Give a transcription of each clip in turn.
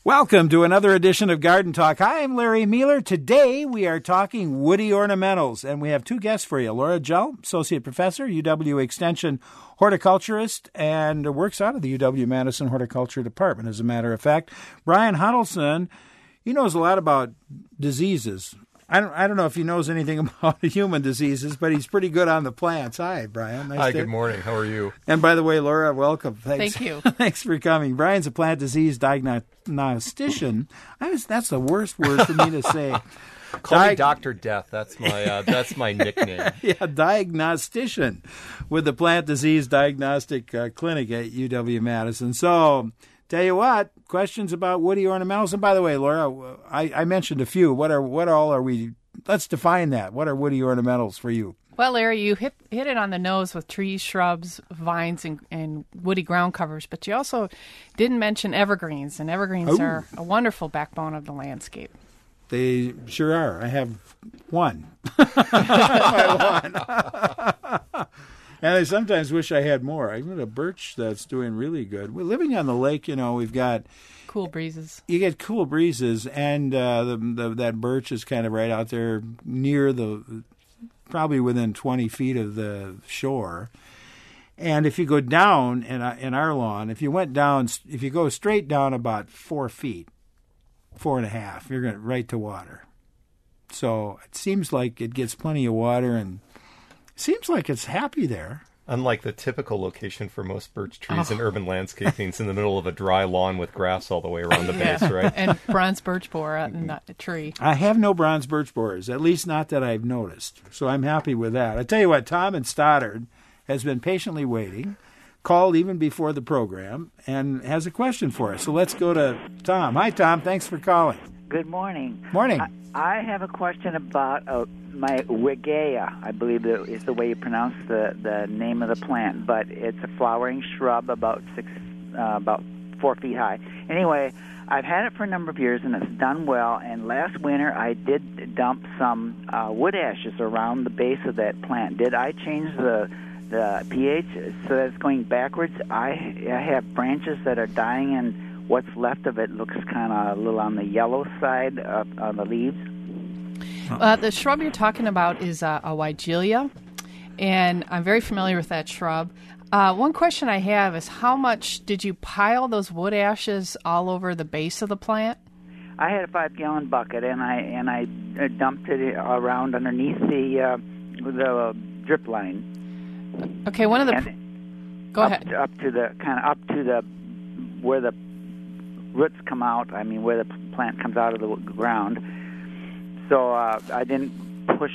Welcome to another edition of Garden Talk. Hi, I'm Larry Mueller. Today we are talking woody ornamentals, and we have two guests for you. Laura Jell, Associate Professor, UW Extension horticulturist, and works out of the UW-Madison Horticulture Department, as a matter of fact. Brian Huddleston, he knows a lot about diseases. I don't know if he knows anything about human diseases, but he's pretty good on the plants. Hi, Brian. Hi, good morning. How are you? And by the way, Laura, welcome. Thanks. Thank you. Thanks for coming. Brian's a plant disease diagnostician. That's the worst word for me to say. Call me Dr. Death. That's my nickname. Yeah, diagnostician with the Plant Disease Diagnostic Clinic at UW-Madison. So, tell you what, questions about woody ornamentals. And by the way, Laura, I mentioned a few. What all are we? Let's define that. What are woody ornamentals for you? Well, Larry, you hit it on the nose with trees, shrubs, vines, and woody ground covers, but you also didn't mention evergreens, and evergreens are a wonderful backbone of the landscape. They sure are. I have one. And I sometimes wish I had more. I've got a birch that's doing really good. We're living on the lake, we've got cool breezes. You get cool breezes, and that birch is kind of right out there near probably within 20 feet of the shore. And if you go down in our lawn, if you go straight down about 4 feet, 4.5, you're going right to water. So it seems like it gets plenty of water, and it seems like it's happy there. Unlike the typical location for most birch trees in urban landscaping, it's in the middle of a dry lawn with grass all the way around the base, right? And bronze birch borer in the tree. I have no bronze birch borers, at least not that I've noticed. So I'm happy with that. I tell you what, Tom in Stoddard has been patiently waiting, called even before the program, and has a question for us. So let's go to Tom. Hi, Tom. Thanks for calling. Good morning. Morning. I have a question about my Weigea, I believe is the way you pronounce the name of the plant, but it's a flowering shrub about 4 feet high. Anyway, I've had it for a number of years, and it's done well, and last winter I did dump some wood ashes around the base of that plant. Did I change the pH so that it's going backwards? I have branches that are dying, and what's left of it looks kind of a little on the yellow side on the leaves. The shrub you're talking about is a Weigelia, and I'm very familiar with that shrub. One question I have is, how much did you pile those wood ashes all over the base of the plant? I had a 5-gallon bucket, and I dumped it around underneath the drip line. Okay, go ahead. Up to the where the roots come out. I mean, where the plant comes out of the ground. So I didn't push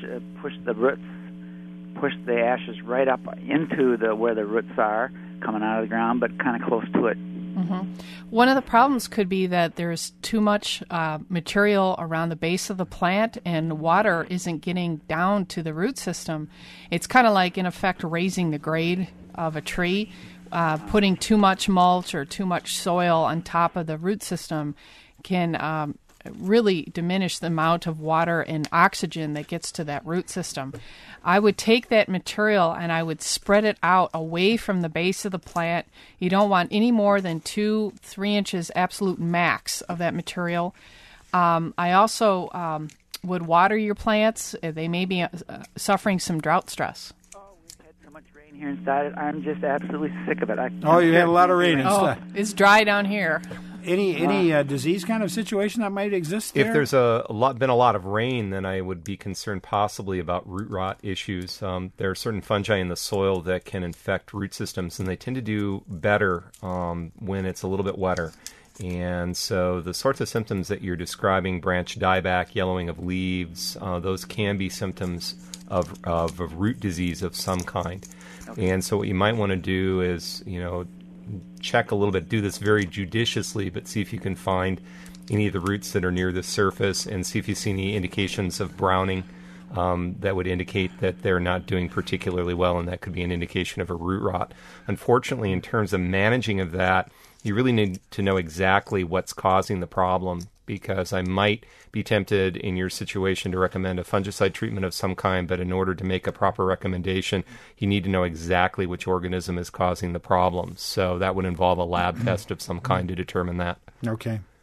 the ashes right up into where the roots are coming out of the ground, but kind of close to it. Mm-hmm. One of the problems could be that there's too much material around the base of the plant, and water isn't getting down to the root system. It's kind of like, in effect, raising the grade of a tree. Putting too much mulch or too much soil on top of the root system can really diminish the amount of water and oxygen that gets to that root system. I would take that material and I would spread it out away from the base of the plant. You don't want any more than 2-3 inches absolute max of that material. I also would water your plants. They may be suffering some drought stress. Here inside, I'm just absolutely sick of it. You had a lot of rain inside. It's dry down here. Any disease kind of situation that might exist there? If there's been a lot of rain, then I would be concerned possibly about root rot issues. There are certain fungi in the soil that can infect root systems, and they tend to do better when it's a little bit wetter. And so the sorts of symptoms that you're describing, branch dieback, yellowing of leaves, those can be symptoms of a root disease of some kind. And so what you might want to do is, check a little bit, do this very judiciously, but see if you can find any of the roots that are near the surface and see if you see any indications of browning that would indicate that they're not doing particularly well, and that could be an indication of a root rot. Unfortunately, in terms of managing of that, you really need to know exactly what's causing the problem, because I might be tempted in your situation to recommend a fungicide treatment of some kind, but in order to make a proper recommendation, you need to know exactly which organism is causing the problem. So that would involve a lab test of some kind to determine that. Okay.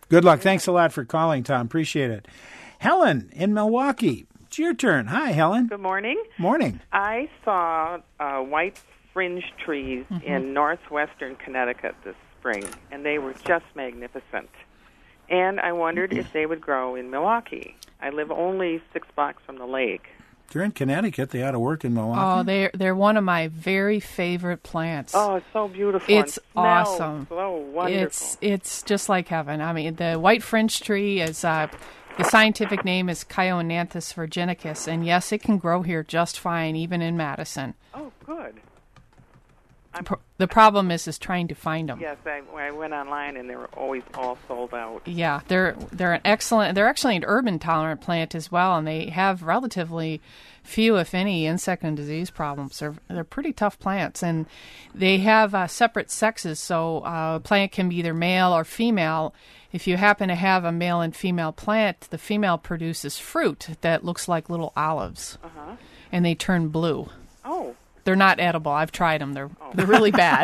Good luck. Thanks a lot for calling, Tom. Appreciate it. Helen in Milwaukee. It's your turn. Hi, Helen. Good morning. Morning. I saw white fringe trees in northwestern Connecticut this spring, and they were just magnificent. And I wondered if they would grow in Milwaukee. I live only 6 blocks from the lake. If you're in Connecticut, they ought to work in Milwaukee. Oh, they're one of my very favorite plants. Oh, it's so beautiful. It's awesome. So wonderful. It's just like heaven. I mean, the white fringe tree is the scientific name is Chionanthus virginicus, and yes, it can grow here just fine, even in Madison. Oh, good. The problem is trying to find them. Yes, I went online and they were always all sold out. Yeah, they're an excellent. They're actually an urban tolerant plant as well, and they have relatively few, if any, insect and disease problems. They're pretty tough plants, and they have separate sexes. So a plant can be either male or female. If you happen to have a male and female plant, the female produces fruit that looks like little olives, and they turn blue. Oh. They're not edible. I've tried them. They're really bad.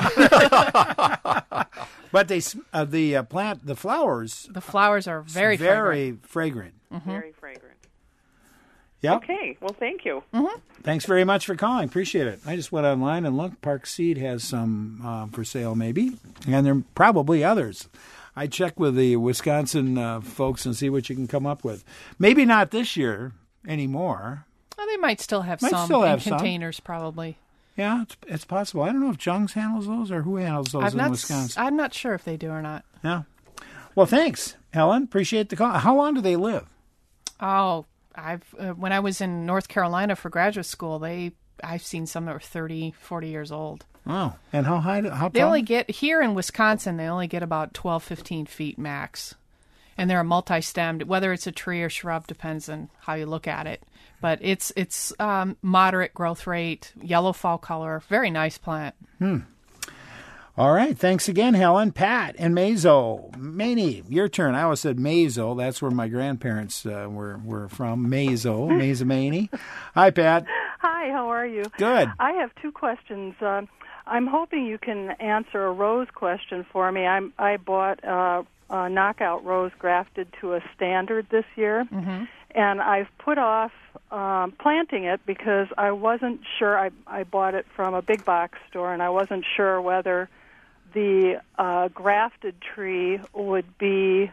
But the plant, the flowers. The flowers are very fragrant. Mm-hmm. Very fragrant. Yep. Okay. Well, thank you. Mm-hmm. Thanks very much for calling. Appreciate it. I just went online and looked. Park Seed has some for sale, maybe, and there are probably others. I check with the Wisconsin folks and see what you can come up with. Maybe not this year anymore. Well, they might still have some in containers, probably. Yeah, it's possible. I don't know if Jung's handles those or who handles those in Wisconsin. I'm not sure if they do or not. Yeah. Well, thanks, Helen. Appreciate the call. How long do they live? Oh, when I was in North Carolina for graduate school, I've seen some that were 30, 40 years old. Oh, and how high? How tall? They only get, here in Wisconsin, they only get about 12, 15 feet max. And they're a multi-stemmed, whether it's a tree or shrub, depends on how you look at it. But it's moderate growth rate, yellow fall color, very nice plant. All right. Thanks again, Helen. Pat and Mazo. Maney, your turn. I always said Mazo. That's where my grandparents were from. Mazo. Maney. Hi, Pat. Hi, how are you? Good. I have 2 questions. I'm hoping you can answer a rose question for me. I bought a knockout rose grafted to a standard this year, and I've put off planting it because I wasn't sure. I bought it from a big box store, and I wasn't sure whether the grafted tree would be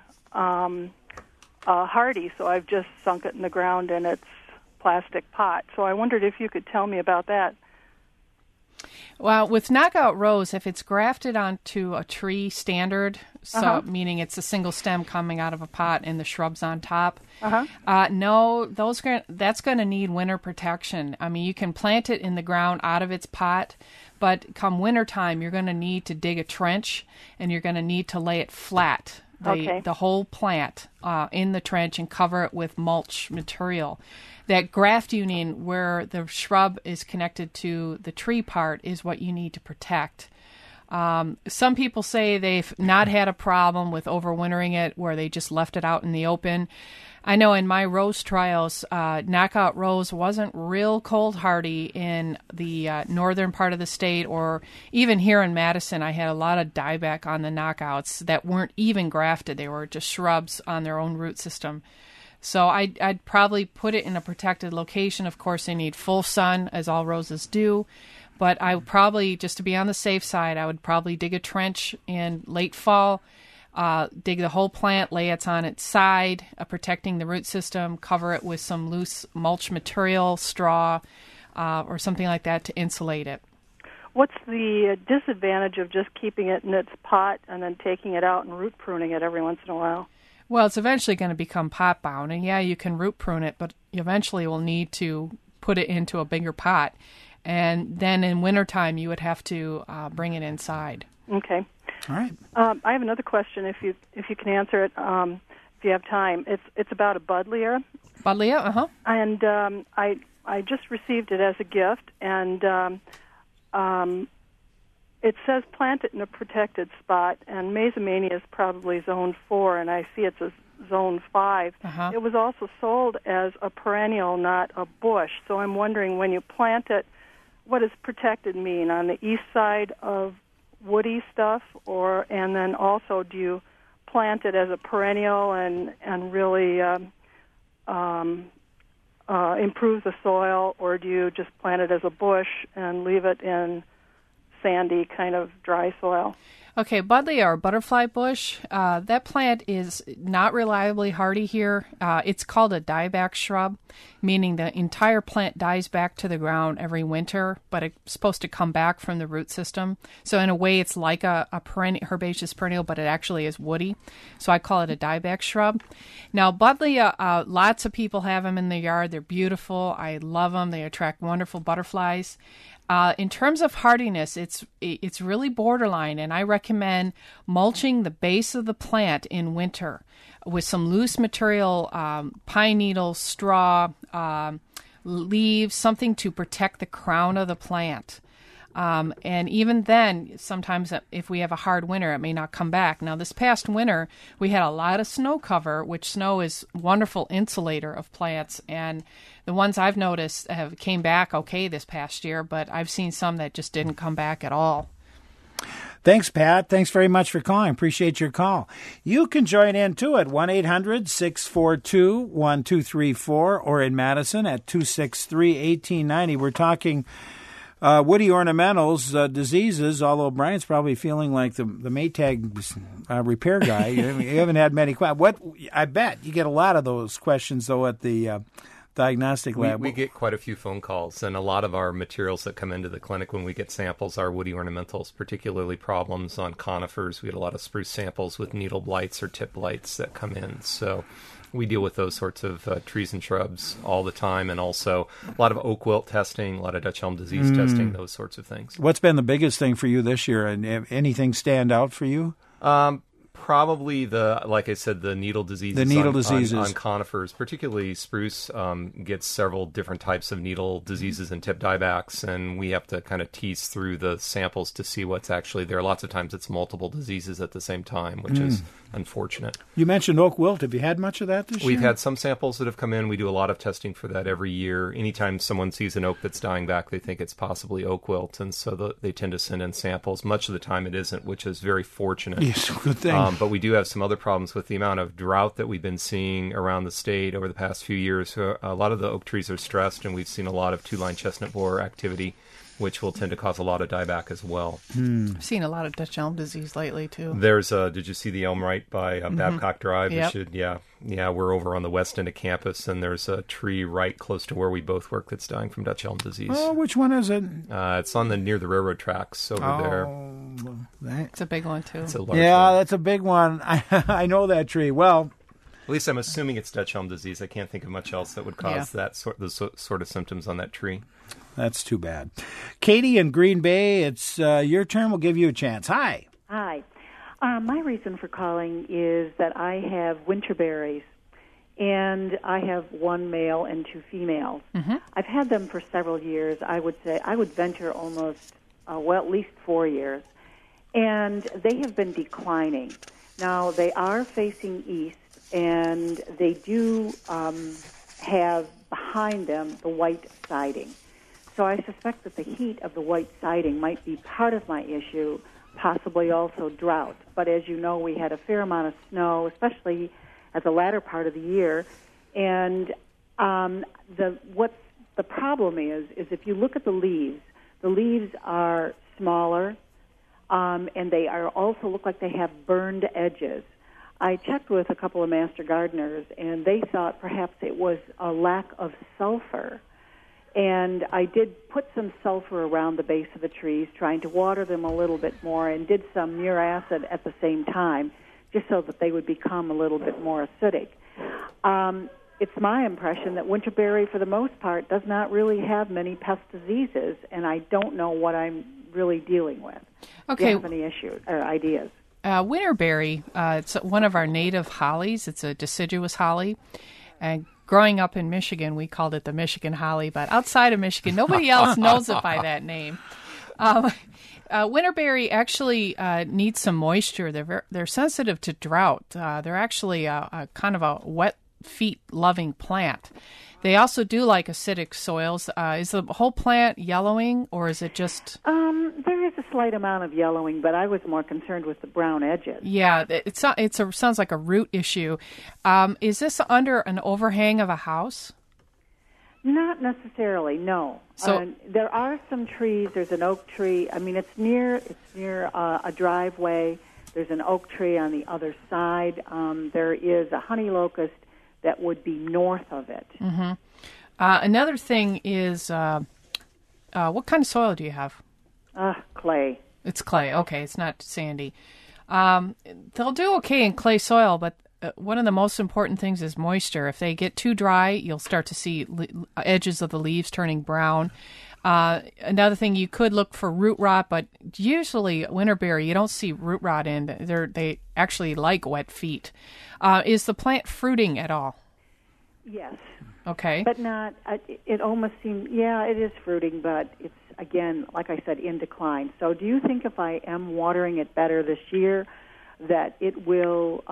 hardy, so I've just sunk it in the ground in its plastic pot. So I wondered if you could tell me about that. Well, with knockout rose, if it's grafted onto a tree standard, so meaning it's a single stem coming out of a pot and the shrubs on top, no, that's going to need winter protection. I mean, you can plant it in the ground out of its pot, but come wintertime, you're going to need to dig a trench and you're going to need to lay it flat. The whole plant in the trench and cover it with mulch material. That graft union where the shrub is connected to the tree part is what you need to protect. Some people say they've not had a problem with overwintering it where they just left it out in the open. I know in my rose trials, knockout rose wasn't real cold hardy in the northern part of the state, or even here in Madison, I had a lot of dieback on the knockouts that weren't even grafted. They were just shrubs on their own root system. So I'd probably put it in a protected location. Of course, they need full sun, as all roses do. But I would probably, just to be on the safe side, I would probably dig a trench in late fall, dig the whole plant, lay it on its side, protecting the root system, cover it with some loose mulch material, straw, or something like that to insulate it. What's the disadvantage of just keeping it in its pot and then taking it out and root pruning it every once in a while? Well, it's eventually going to become pot bound, and yeah, you can root prune it, but you eventually will need to put it into a bigger pot. And then in wintertime, you would have to bring it inside. Okay. All right. I have another question, if you can answer it, if you have time. It's about a buddleia. Buddleia, And I just received it as a gift, and it says plant it in a protected spot, and Mesomeania is probably zone 4, and I see it's a zone 5. It was also sold as a perennial, not a bush. So I'm wondering, when you plant it, what does protected mean? On the east side of woody stuff, and then also do you plant it as a perennial and really improve the soil, or do you just plant it as a bush and leave it in sandy kind of dry soil? Okay, Buddleia or butterfly bush, that plant is not reliably hardy here. It's called a dieback shrub, meaning the entire plant dies back to the ground every winter, but it's supposed to come back from the root system. So in a way, it's like a herbaceous perennial, but it actually is woody. So I call it a dieback shrub. Now, Buddleia, lots of people have them in their yard. They're beautiful. I love them. They attract wonderful butterflies. In terms of hardiness, it's really borderline, and I recommend mulching the base of the plant in winter with some loose material, pine needles, straw, leaves, something to protect the crown of the plant. And even then, sometimes if we have a hard winter, it may not come back. Now, this past winter, we had a lot of snow cover, which snow is a wonderful insulator of plants. And the ones I've noticed have came back okay this past year, but I've seen some that just didn't come back at all. Thanks, Pat. Thanks very much for calling. Appreciate your call. You can join in, too, at 1-800-642-1234 or in Madison at 263-1890. We're talking woody ornamentals, diseases, although Brian's probably feeling like the Maytag repair guy. You haven't had many questions. I bet you get a lot of those questions, though, at the diagnostic lab. We get quite a few phone calls, and a lot of our materials that come into the clinic when we get samples are woody ornamentals, particularly problems on conifers. We get a lot of spruce samples with needle blights or tip blights that come in. So we deal with those sorts of trees and shrubs all the time, and also a lot of oak wilt testing, a lot of Dutch elm disease testing, those sorts of things. What's been the biggest thing for you this year, and anything stand out for you? Probably like I said, the needle diseases. The needle diseases on conifers, particularly spruce, gets several different types of needle diseases and tip diebacks, and we have to kind of tease through the samples to see what's actually there. Lots of times it's multiple diseases at the same time, which is unfortunate. You mentioned oak wilt. Have you had much of that this year? We've had some samples that have come in. We do a lot of testing for that every year. Anytime someone sees an oak that's dying back, they think it's possibly oak wilt, and so they tend to send in samples. Much of the time it isn't, which is very fortunate. Yes, good thing. But we do have some other problems with the amount of drought that we've been seeing around the state over the past few years. A lot of the oak trees are stressed, and we've seen a lot of two-line chestnut borer activity, which will tend to cause a lot of dieback as well. I've seen a lot of Dutch elm disease lately, too. There's did you see the elm right by Babcock Drive? Yep. Yeah, we're over on the west end of campus, and there's a tree right close to where we both work that's dying from Dutch elm disease. Oh, which one is it? It's on near the railroad tracks over there. It's a big one, too. It's a large one. That's a big one. I know that tree. Well, at least I'm assuming it's Dutch elm disease. I can't think of much else that would cause those sort of symptoms on that tree. That's too bad. Katie in Green Bay, it's your turn. We'll give you a chance. Hi. Hi. My reason for calling is that I have winter berries, and I have one male and two females. Mm-hmm. I've had them for several years. I would venture almost, at least 4 years, and they have been declining. Now, they are facing east, and they do have behind them the white siding. So I suspect that the heat of the white siding might be part of my issue, possibly also drought. But as you know, we had a fair amount of snow, especially at the latter part of the year. And what the problem is if you look at the leaves are smaller, and they are also look like they have burned edges. I checked with a couple of master gardeners, and they thought perhaps it was a lack of sulfur. And I did put some sulfur around the base of the trees, trying to water them a little bit more, and did some muracid at the same time, just so that they would become a little bit more acidic. It's my impression that winterberry, for the most part, does not really have many pest diseases, and I don't know what I'm really dealing with. Okay. Do you have any issues or ideas? Winterberry, it's one of our native hollies. It's a deciduous holly. And growing up in Michigan, we called it the Michigan holly, but outside of Michigan, nobody else knows it by that name. Winterberry actually needs some moisture. They're sensitive to drought. They're actually a kind of a wet feet loving plant. They also do like acidic soils. Is the whole plant yellowing, or is it just... There is a slight amount of yellowing, but I was more concerned with the brown edges. Yeah, sounds like a root issue. Is this under an overhang of a house? Not necessarily, no. So there are some trees. There's an oak tree. I mean, it's near a driveway. There's an oak tree on the other side. There is a honey locust that would be north of it. Mm-hmm. Another thing is, what kind of soil do you have? Clay. It's clay. Okay, it's not sandy. They'll do okay in clay soil, but one of the most important things is moisture. If they get too dry, you'll start to see edges of the leaves turning brown. Another thing, you could look for root rot, but usually winterberry, you don't see root rot in. They actually like wet feet. Is the plant fruiting at all? Yes. Okay. But not, it almost seems, it is fruiting, but it's, again, like I said, in decline. So do you think if I am watering it better this year that it will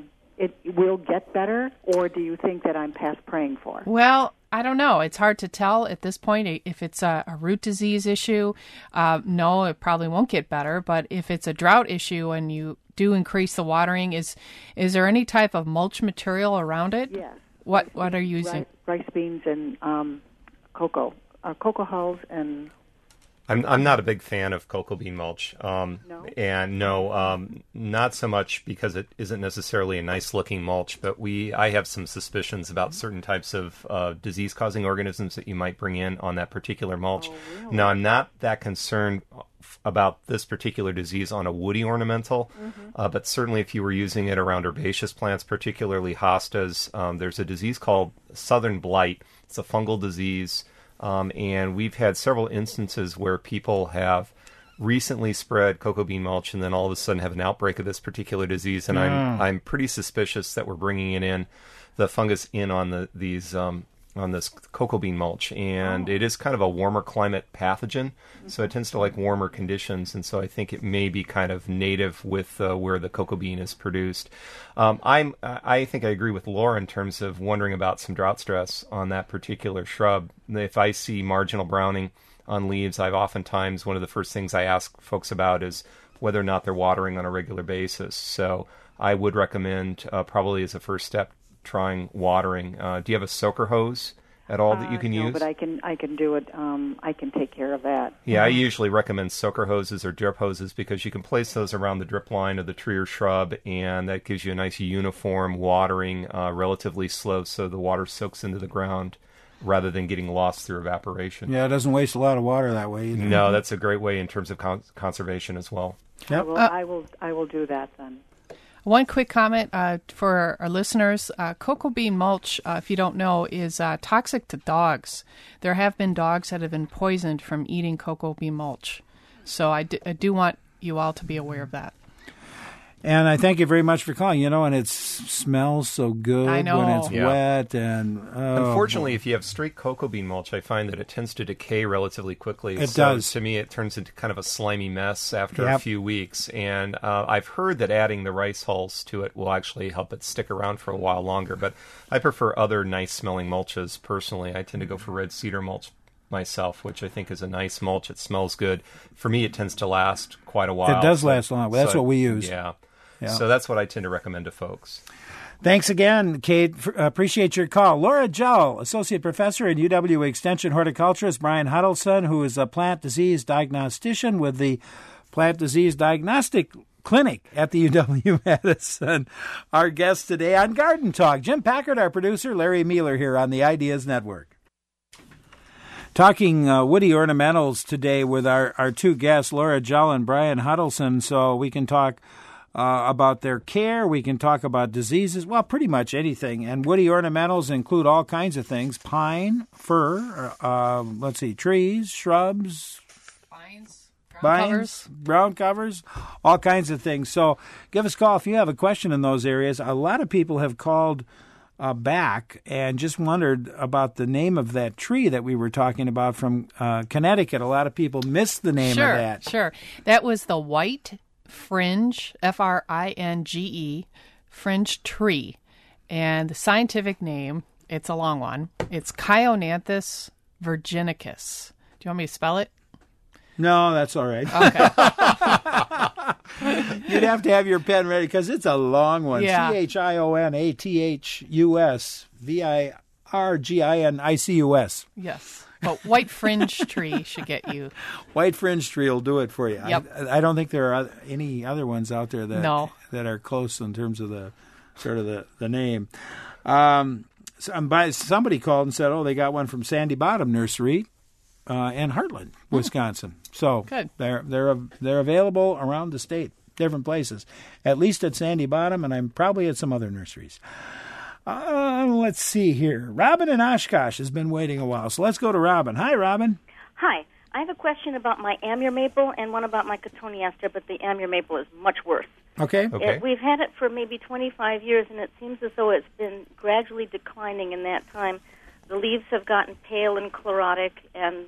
get better, or do you think that I'm past praying for? Well, I don't know. It's hard to tell at this point if it's a root disease issue. No, it probably won't get better. But if it's a drought issue and you do increase the watering, is there any type of mulch material around it? Yes. What are you using? Rice beans and cocoa hulls and... I'm not a big fan of cocoa bean mulch. No? And no, not so much because it isn't necessarily a nice-looking mulch, but I have some suspicions about certain types of disease-causing organisms that you might bring in on that particular mulch. Oh, really? Now, I'm not that concerned about this particular disease on a woody ornamental, but certainly if you were using it around herbaceous plants, particularly hostas, there's a disease called southern blight. It's a fungal disease. And we've had several instances where people have recently spread cocoa bean mulch and then all of a sudden have an outbreak of this particular disease. And I'm pretty suspicious that we're bringing it in, the fungus in on on this cocoa bean mulch. And it is kind of a warmer climate pathogen, so it tends to like warmer conditions. And so I think it may be kind of native with where the cocoa bean is produced. I think I agree with Laura in terms of wondering about some drought stress on that particular shrub. If I see marginal browning on leaves, I've oftentimes, one of the first things I ask folks about is whether or not they're watering on a regular basis. So I would recommend probably as a first step trying watering. Do you have a soaker hose at all that you can use? No, but I can do it. I can take care of that. Yeah, I usually recommend soaker hoses or drip hoses because you can place those around the drip line of the tree or shrub, and that gives you a nice uniform watering, relatively slow, so the water soaks into the ground rather than getting lost through evaporation. Yeah, it doesn't waste a lot of water that way either. No, that's a great way in terms of conservation as well. Yep. I will do that then. One quick comment for our listeners. Cocoa bean mulch, if you don't know, is toxic to dogs. There have been dogs that have been poisoned from eating cocoa bean mulch. So I do want you all to be aware of that. And I thank you very much for calling. And it smells so good I know. when it's wet. And unfortunately, if you have straight cocoa bean mulch, I find that it tends to decay relatively quickly. It does. To me, it turns into kind of a slimy mess after a few weeks. And I've heard that adding the rice hulls to it will actually help it stick around for a while longer. But I prefer other nice-smelling mulches personally. I tend to go for red cedar mulch myself, which I think is a nice mulch. It smells good. For me, it tends to last quite a while. It does last long. That's what we use. Yeah. So that's what I tend to recommend to folks. Thanks again, Kate. Appreciate your call. Laura Joll, Associate Professor and UW Extension Horticulturist. Brian Huddleston, who is a plant disease diagnostician with the Plant Disease Diagnostic Clinic at the UW-Madison. Our guest today on Garden Talk. Jim Packard, our producer. Larry Mueller here on the Ideas Network. Talking woody ornamentals today with our two guests, Laura Joll and Brian Huddleston, so we can talk about their care. We can talk about diseases, well, pretty much anything. And woody ornamentals include all kinds of things: pine, fir, trees, shrubs, vines, ground covers, all kinds of things. So give us a call if you have a question in those areas. A lot of people have called back and just wondered about the name of that tree that we were talking about from Connecticut. A lot of people missed the name of that. Sure. That was the white fringe, Fringe, fringe tree. And the scientific name It's a long one. It's Chionanthus virginicus. Do you want me to spell it? No, that's all right. Okay. You'd have to have your pen ready because it's a long one. Yeah. Chionanthus virginicus. Yes. But white fringe tree should get you. White fringe tree will do it for you. Yep. I don't think there are any other ones out there that that are close in terms of the sort of the name. Somebody called and said, "Oh, they got one from Sandy Bottom Nursery in Heartland, Wisconsin." So good. They're available around the state, different places. At least at Sandy Bottom, and I'm probably at some other nurseries. Let's see here. Robin in Oshkosh has been waiting a while, so let's go to Robin. Hi, Robin. Hi. I have a question about my Amur maple and one about my cotoneaster, but the Amur maple is much worse. Okay. We've had it for maybe 25 years, and it seems as though it's been gradually declining in that time. The leaves have gotten pale and chlorotic, and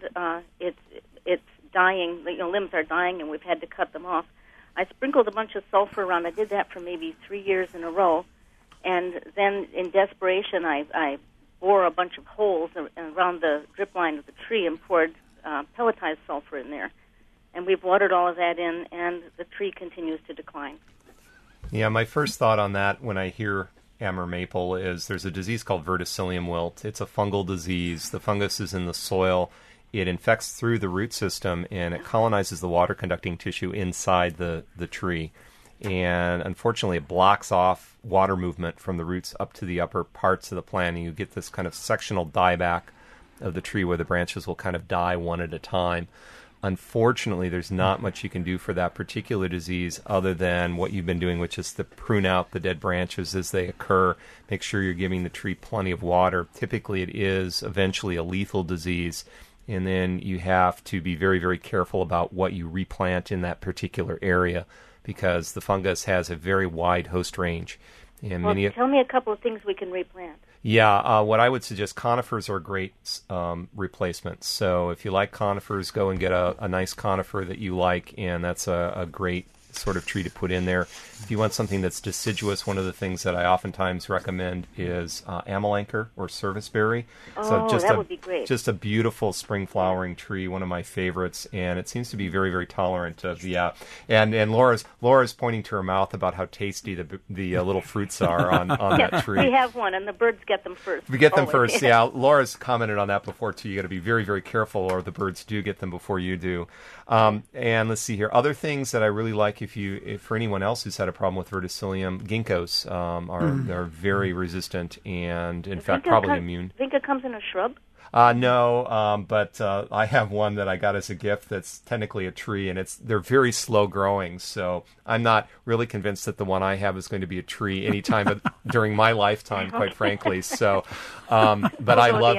it's dying. Limbs are dying, and we've had to cut them off. I sprinkled a bunch of sulfur around. I did that for maybe 3 years in a row. And then, in desperation, I bore a bunch of holes around the drip line of the tree and poured pelletized sulfur in there. And we've watered all of that in, and the tree continues to decline. Yeah, my first thought on that when I hear Amur maple is there's a disease called verticillium wilt. It's a fungal disease. The fungus is in the soil. It infects through the root system, and it colonizes the water-conducting tissue inside the tree. And unfortunately, it blocks off water movement from the roots up to the upper parts of the plant, and you get this kind of sectional dieback of the tree where the branches will kind of die one at a time. Unfortunately, there's not much you can do for that particular disease other than what you've been doing, which is to prune out the dead branches as they occur. Make sure you're giving the tree plenty of water. Typically, it is eventually a lethal disease, and then you have to be very, very careful about what you replant in that particular area, because the fungus has a very wide host range. And tell me a couple of things we can replant. Yeah, what I would suggest, conifers are great replacements. So if you like conifers, go and get a nice conifer that you like, and that's a great sort of tree to put in there. If you want something that's deciduous, one of the things that I oftentimes recommend is amelancher or serviceberry. That would be great. Just a beautiful spring flowering tree, one of my favorites, and it seems to be very, very tolerant of the. And Laura's pointing to her mouth about how tasty the little fruits are on that tree. We have one, and the birds get them first. We get them first. Yeah, Laura's commented on that before too. You got to be very, very careful, or the birds do get them before you do. And let's see here, other things that I really like. If for anyone else who's had a problem with verticillium, ginkgos are very resistant and in fact probably immune. Ginkgo comes in a shrub? No, but I have one that I got as a gift that's technically a tree, and they're very slow growing, so I'm not really convinced that the one I have is going to be a tree anytime during my lifetime, quite frankly. So, but I love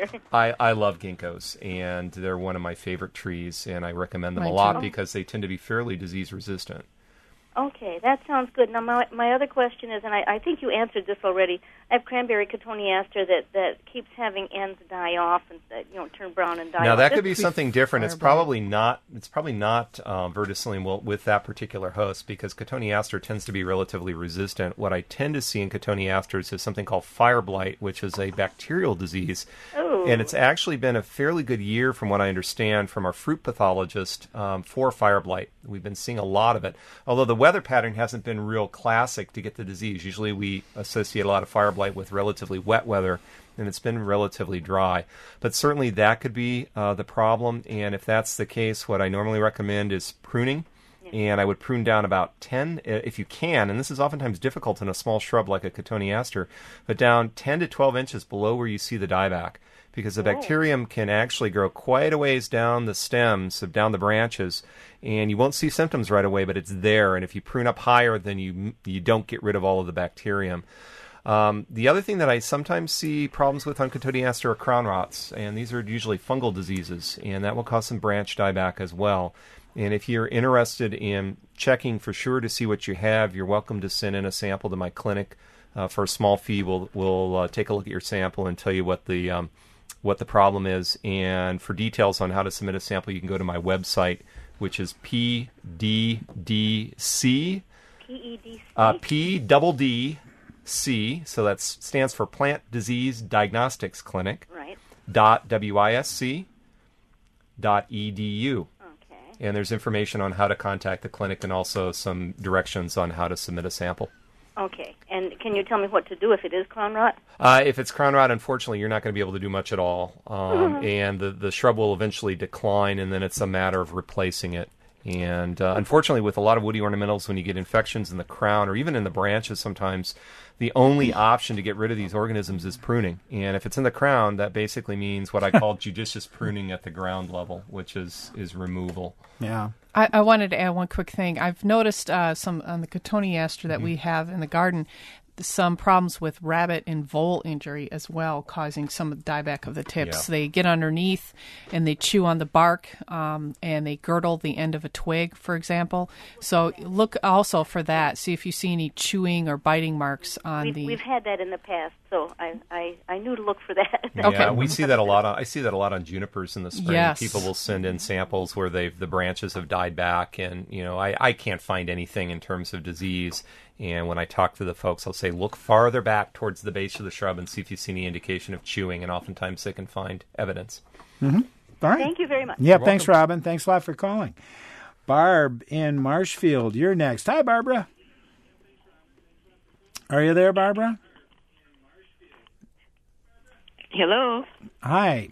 ginkgos, and they're one of my favorite trees, and I recommend them a lot because they tend to be fairly disease resistant. Okay, that sounds good. Now, my other question is, and I think you answered this already. I have cranberry cotoneaster that keeps having ends die off and turn brown and die off. Now that could be something different. It's probably not verticillium wilt with that particular host, because cotoneaster tends to be relatively resistant. What I tend to see in cotoneasters is something called fire blight, which is a bacterial disease. Oh. And it's actually been a fairly good year, from what I understand, from our fruit pathologist for fire blight. We've been seeing a lot of it, although the weather pattern hasn't been real classic to get the disease. Usually we associate a lot of fire blight with relatively wet weather, and it's been relatively dry. But certainly that could be the problem, and if that's the case, what I normally recommend is pruning. And I would prune down about 10, if you can, and this is oftentimes difficult in a small shrub like a cotoneaster, but down 10 to 12 inches below where you see the dieback, because the bacterium can actually grow quite a ways down the stems, down the branches, and you won't see symptoms right away, but it's there. And if you prune up higher, then you don't get rid of all of the bacterium. The other thing that I sometimes see problems with on cotoneaster are crown rots, and these are usually fungal diseases, and that will cause some branch dieback as well. And if you're interested in checking for sure to see what you have, you're welcome to send in a sample to my clinic for a small fee. We'll take a look at your sample and tell you what the problem is. And for details on how to submit a sample, you can go to my website, which is PDDC. PEDC. PDD so that stands for Plant Disease Diagnostics Clinic. Right. .wisc.edu. Okay. And there's information on how to contact the clinic and also some directions on how to submit a sample. Okay. And can you tell me what to do if it is crown rot? If it's crown rot, unfortunately, you're not going to be able to do much at all. And the shrub will eventually decline, and then it's a matter of replacing it. And unfortunately, with a lot of woody ornamentals, when you get infections in the crown or even in the branches sometimes, the only option to get rid of these organisms is pruning. And if it's in the crown, that basically means what I call judicious pruning at the ground level, which is removal. Yeah. I wanted to add one quick thing. I've noticed some on the cotoneaster that we have in the garden, some problems with rabbit and vole injury as well, causing some of the dieback of the tips. Yeah. They get underneath and they chew on the bark, and they girdle the end of a twig, for example. So look also for that. See if you see any chewing or biting marks on We've had that in the past, so I knew to look for that. Yeah, we see that a lot. I see that a lot on junipers in the spring. Yes. People will send in samples where the branches have died back, and I can't find anything in terms of disease. And when I talk to the folks, I'll say, look farther back towards the base of the shrub and see if you see any indication of chewing, and oftentimes they can find evidence. Mm-hmm. All right. Thank you very much. Yeah, thanks, Robin. Thanks a lot for calling. Barb in Marshfield, you're next. Hi, Barbara. Are you there, Barbara? Hello. Hi.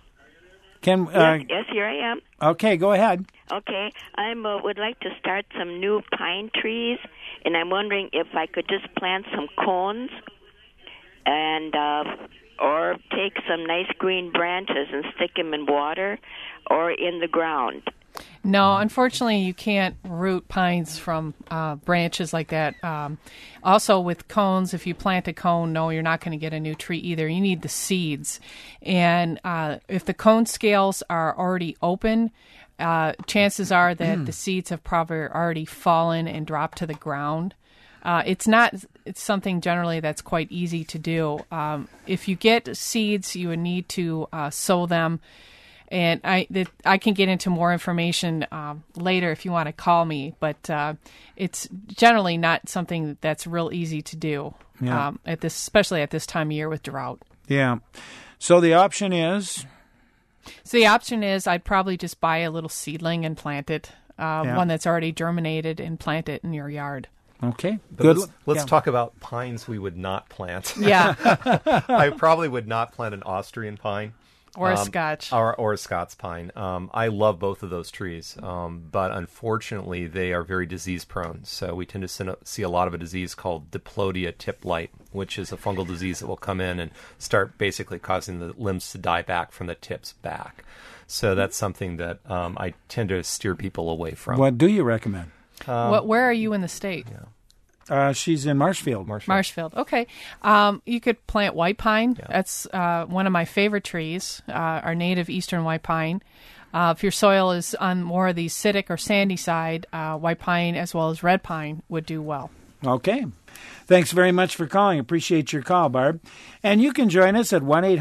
Yes, here I am. Okay, go ahead. Okay, I would like to start some new pine trees, and I'm wondering if I could just plant some cones and or take some nice green branches and stick them in water or in the ground. No, unfortunately, you can't root pines from branches like that. Also, with cones, if you plant a cone, no, you're not going to get a new tree either. You need the seeds. And if the cone scales are already open, chances are that the seeds have probably already fallen and dropped to the ground. It's something generally that's quite easy to do. If you get seeds, you would need to sow them. And I can get into more information later if you want to call me, but it's generally not something that's real easy to do, especially at this time of year with drought. Yeah. So the option is? So the option is I'd probably just buy a little seedling and plant it, one that's already germinated, and plant it in your yard. Okay. Good. Let's talk about pines we would not plant. Yeah. I probably would not plant an Austrian pine. Or a Scotch. Or a Scots pine. I love both of those trees, but unfortunately they are very disease prone. So we tend to see a lot of a disease called Diplodia tip blight, which is a fungal disease that will come in and start basically causing the limbs to die back from the tips back. So that's something that I tend to steer people away from. What do you recommend? Where are you in the state? Yeah. She's in Marshfield. Marshfield. Okay. You could plant white pine. Yeah. That's one of my favorite trees, our native eastern white pine. If your soil is on more of the acidic or sandy side, white pine as well as red pine would do well. Okay. Thanks very much for calling. Appreciate your call, Barb. And you can join us at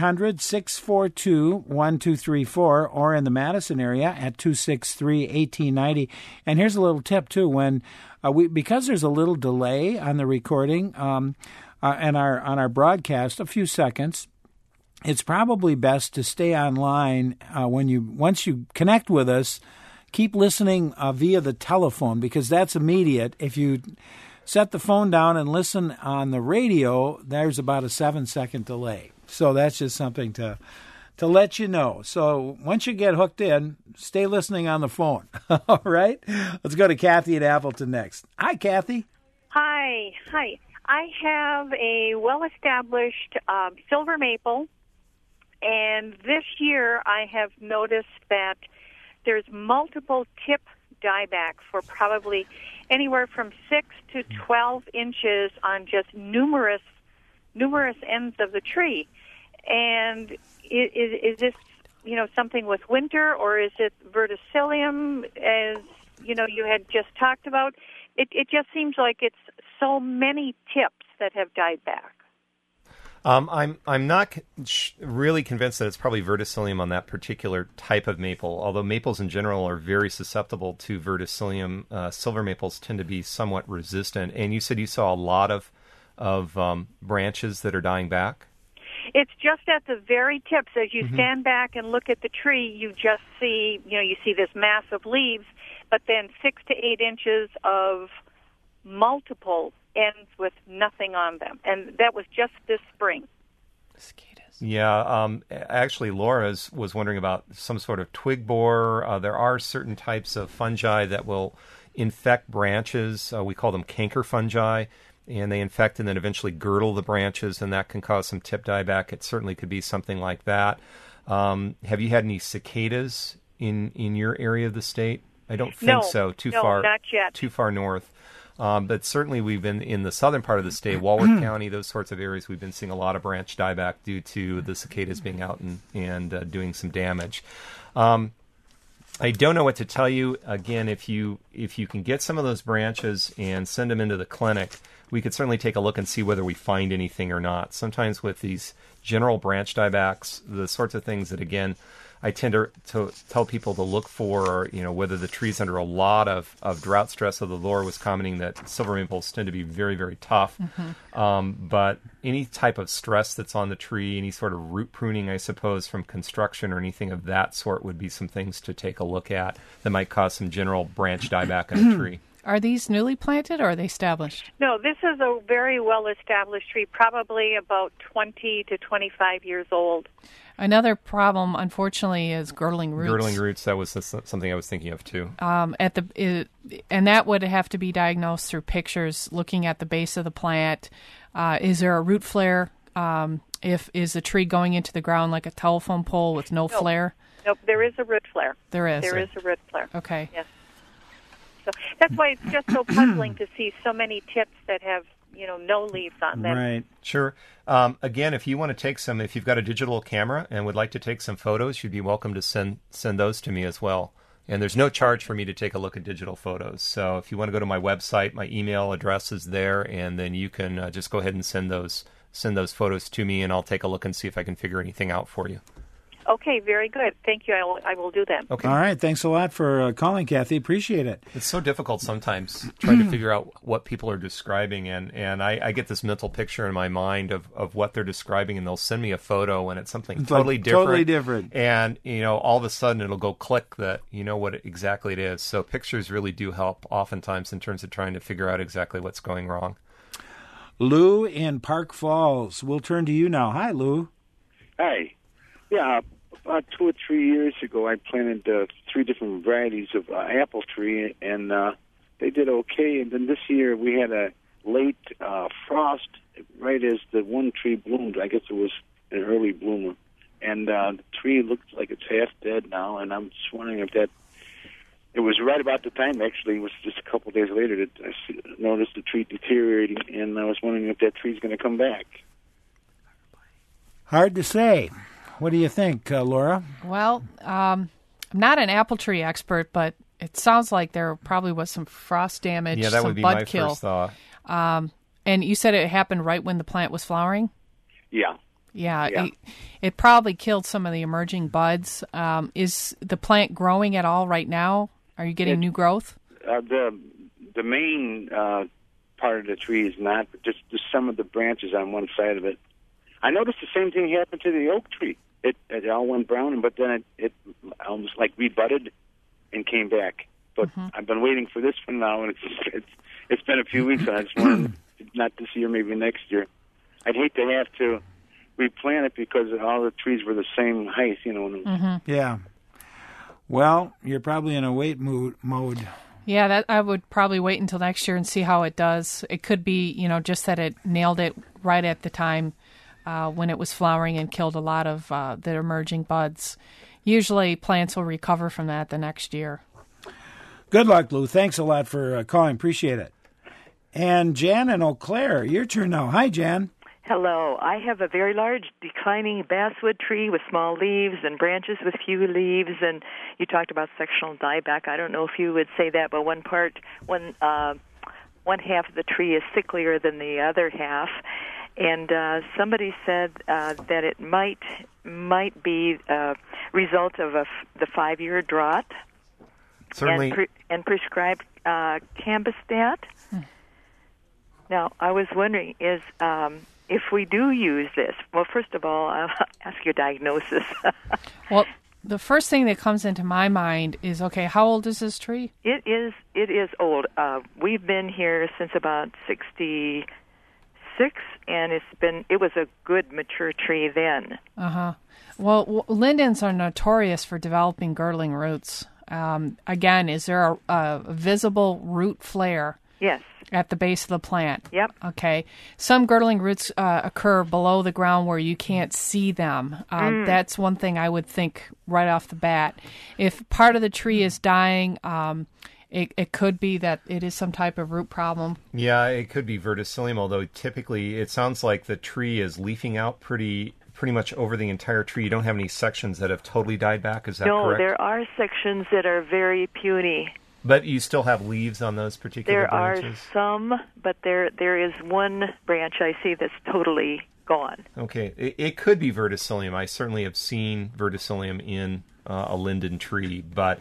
1-800-642-1234 or in the Madison area at 263-1890. And here's a little tip, too. When because there's a little delay on the recording and on our broadcast, a few seconds, it's probably best to stay online once you connect with us. Keep listening via the telephone because that's immediate. If you set the phone down and listen on the radio, there's about a 7-second delay. So that's just something to let you know. So once you get hooked in, stay listening on the phone. All right? Let's go to Kathy at Appleton next. Hi, Kathy. Hi. I have a well-established silver maple, and this year I have noticed that there's multiple tip dieback for probably anywhere from 6 to 12 inches on just numerous ends of the tree. And is this, something with winter, or is it verticillium, as, you had just talked about? It just seems like it's so many tips that have died back. I'm not really convinced that it's probably verticillium on that particular type of maple, although maples in general are very susceptible to verticillium. Silver maples tend to be somewhat resistant. And you said you saw a lot of branches that are dying back? It's just at the very tips. As you stand back and look at the tree, you just see, you see this mass of leaves, but then 6 to 8 inches of multiple ends with nothing on them. And that was just this spring. Yeah, actually, Laura was wondering about some sort of twig borer. There are certain types of fungi that will infect branches. We call them canker fungi, and they infect and then eventually girdle the branches, and that can cause some tip dieback. It certainly could be something like that. Have you had any cicadas in your area of the state? I don't think so. No, not yet. Too far north. But certainly we've been in the southern part of the state, Walworth County, those sorts of areas, we've been seeing a lot of branch dieback due to the cicadas being out and doing some damage. I don't know what to tell you. Again, if you can get some of those branches and send them into the clinic, we could certainly take a look and see whether we find anything or not. Sometimes with these general branch diebacks, the sorts of things that, again, I tend to tell people to look for, whether the tree's under a lot of drought stress. So the Laura was commenting that silver maples tend to be very, very tough. But any type of stress that's on the tree, any sort of root pruning, I suppose, from construction or anything of that sort would be some things to take a look at that might cause some general branch dieback in a tree. Are these newly planted or are they established? No, this is a very well-established tree, probably about 20 to 25 years old. Another problem, unfortunately, is girdling roots. Girdling roots, that was something I was thinking of, too. And that would have to be diagnosed through pictures, looking at the base of the plant. Is there a root flare? Is the tree going into the ground like a telephone pole with no flare? Nope, there is a root flare. There is? There is a root flare. Okay. Yes. So that's why it's just so puzzling to see so many tips that have, no leaves on them. Right. Sure. Again, if you want to if you've got a digital camera and would like to take some photos, you'd be welcome to send those to me as well. And there's no charge for me to take a look at digital photos. So if you want to go to my website, my email address is there, and then you can just go ahead and send those photos to me, and I'll take a look and see if I can figure anything out for you. Okay, very good. Thank you. I will do that. Okay. All right. Thanks a lot for calling, Kathy. Appreciate it. It's so difficult sometimes trying to figure out what people are describing, and I get this mental picture in my mind of what they're describing, and they'll send me a photo, and it's something totally different. Totally different. And, all of a sudden it'll go click that what exactly it is. So pictures really do help oftentimes in terms of trying to figure out exactly what's going wrong. Lou in Park Falls. We'll turn to you now. Hi, Lou. Hi. Yeah, about 2 or 3 years ago, I planted 3 different varieties of apple tree, and they did okay. And then this year, we had a late frost right as the one tree bloomed. I guess it was an early bloomer. And the tree looks like it's half dead now, and I'm just wondering if it was right about the time, actually. It was just a couple of days later that I noticed the tree deteriorating, and I was wondering if that tree's going to come back. Hard to say. What do you think, Laura? Well, I'm not an apple tree expert, but it sounds like there probably was some frost damage, yeah, that some would be bud my kill. first thought. And you said it happened right when the plant was flowering? Yeah. Yeah. It probably killed some of the emerging buds. Is the plant growing at all right now? Are you getting new growth? The main part of the tree is not, but just some of the branches on one side of it. I noticed the same thing happened to the oak tree. It all went brown, but then it almost like rebudded and came back. But I've been waiting for this one now, and it's been a few weeks. And I just wanted not this year, maybe next year. I'd hate to have to replant it because all the trees were the same height, Yeah. Well, you're probably in a wait mode. Yeah, that I would probably wait until next year and see how it does. It could be, just that it nailed it right at the time when it was flowering and killed a lot of the emerging buds. Usually plants will recover from that the next year. Good luck, Lou. Thanks a lot for calling. Appreciate it. And Jan and Eau Claire, your turn now. Hi, Jan. Hello. I have a very large declining basswood tree with small leaves and branches with few leaves, and you talked about sectional dieback. I don't know if you would say that, but one half of the tree is sicklier than the other half. And somebody said that it might be a result of the 5-year drought. Certainly. And prescribed Cambistat. Now, I was wondering, if we do use this, well, first of all, I'll ask your diagnosis. Well, the first thing that comes into my mind is, okay, how old is this tree? It is old. We've been here since about 66, and it was a good mature tree then. Uh-huh. Well, lindens are notorious for developing girdling roots. Again, is there a visible root flare? Yes. At the base of the plant? Yep. Okay. Some girdling roots occur below the ground where you can't see them. That's one thing I would think right off the bat. If part of the tree is dying, it could be that it is some type of root problem. Yeah, it could be verticillium, although typically it sounds like the tree is leafing out pretty much over the entire tree. You don't have any sections that have totally died back, is that correct? No, there are sections that are very puny. But you still have leaves on those particular branches? There are some, but there is one branch I see that's totally gone. Okay. It could be verticillium. I certainly have seen verticillium in a linden tree, but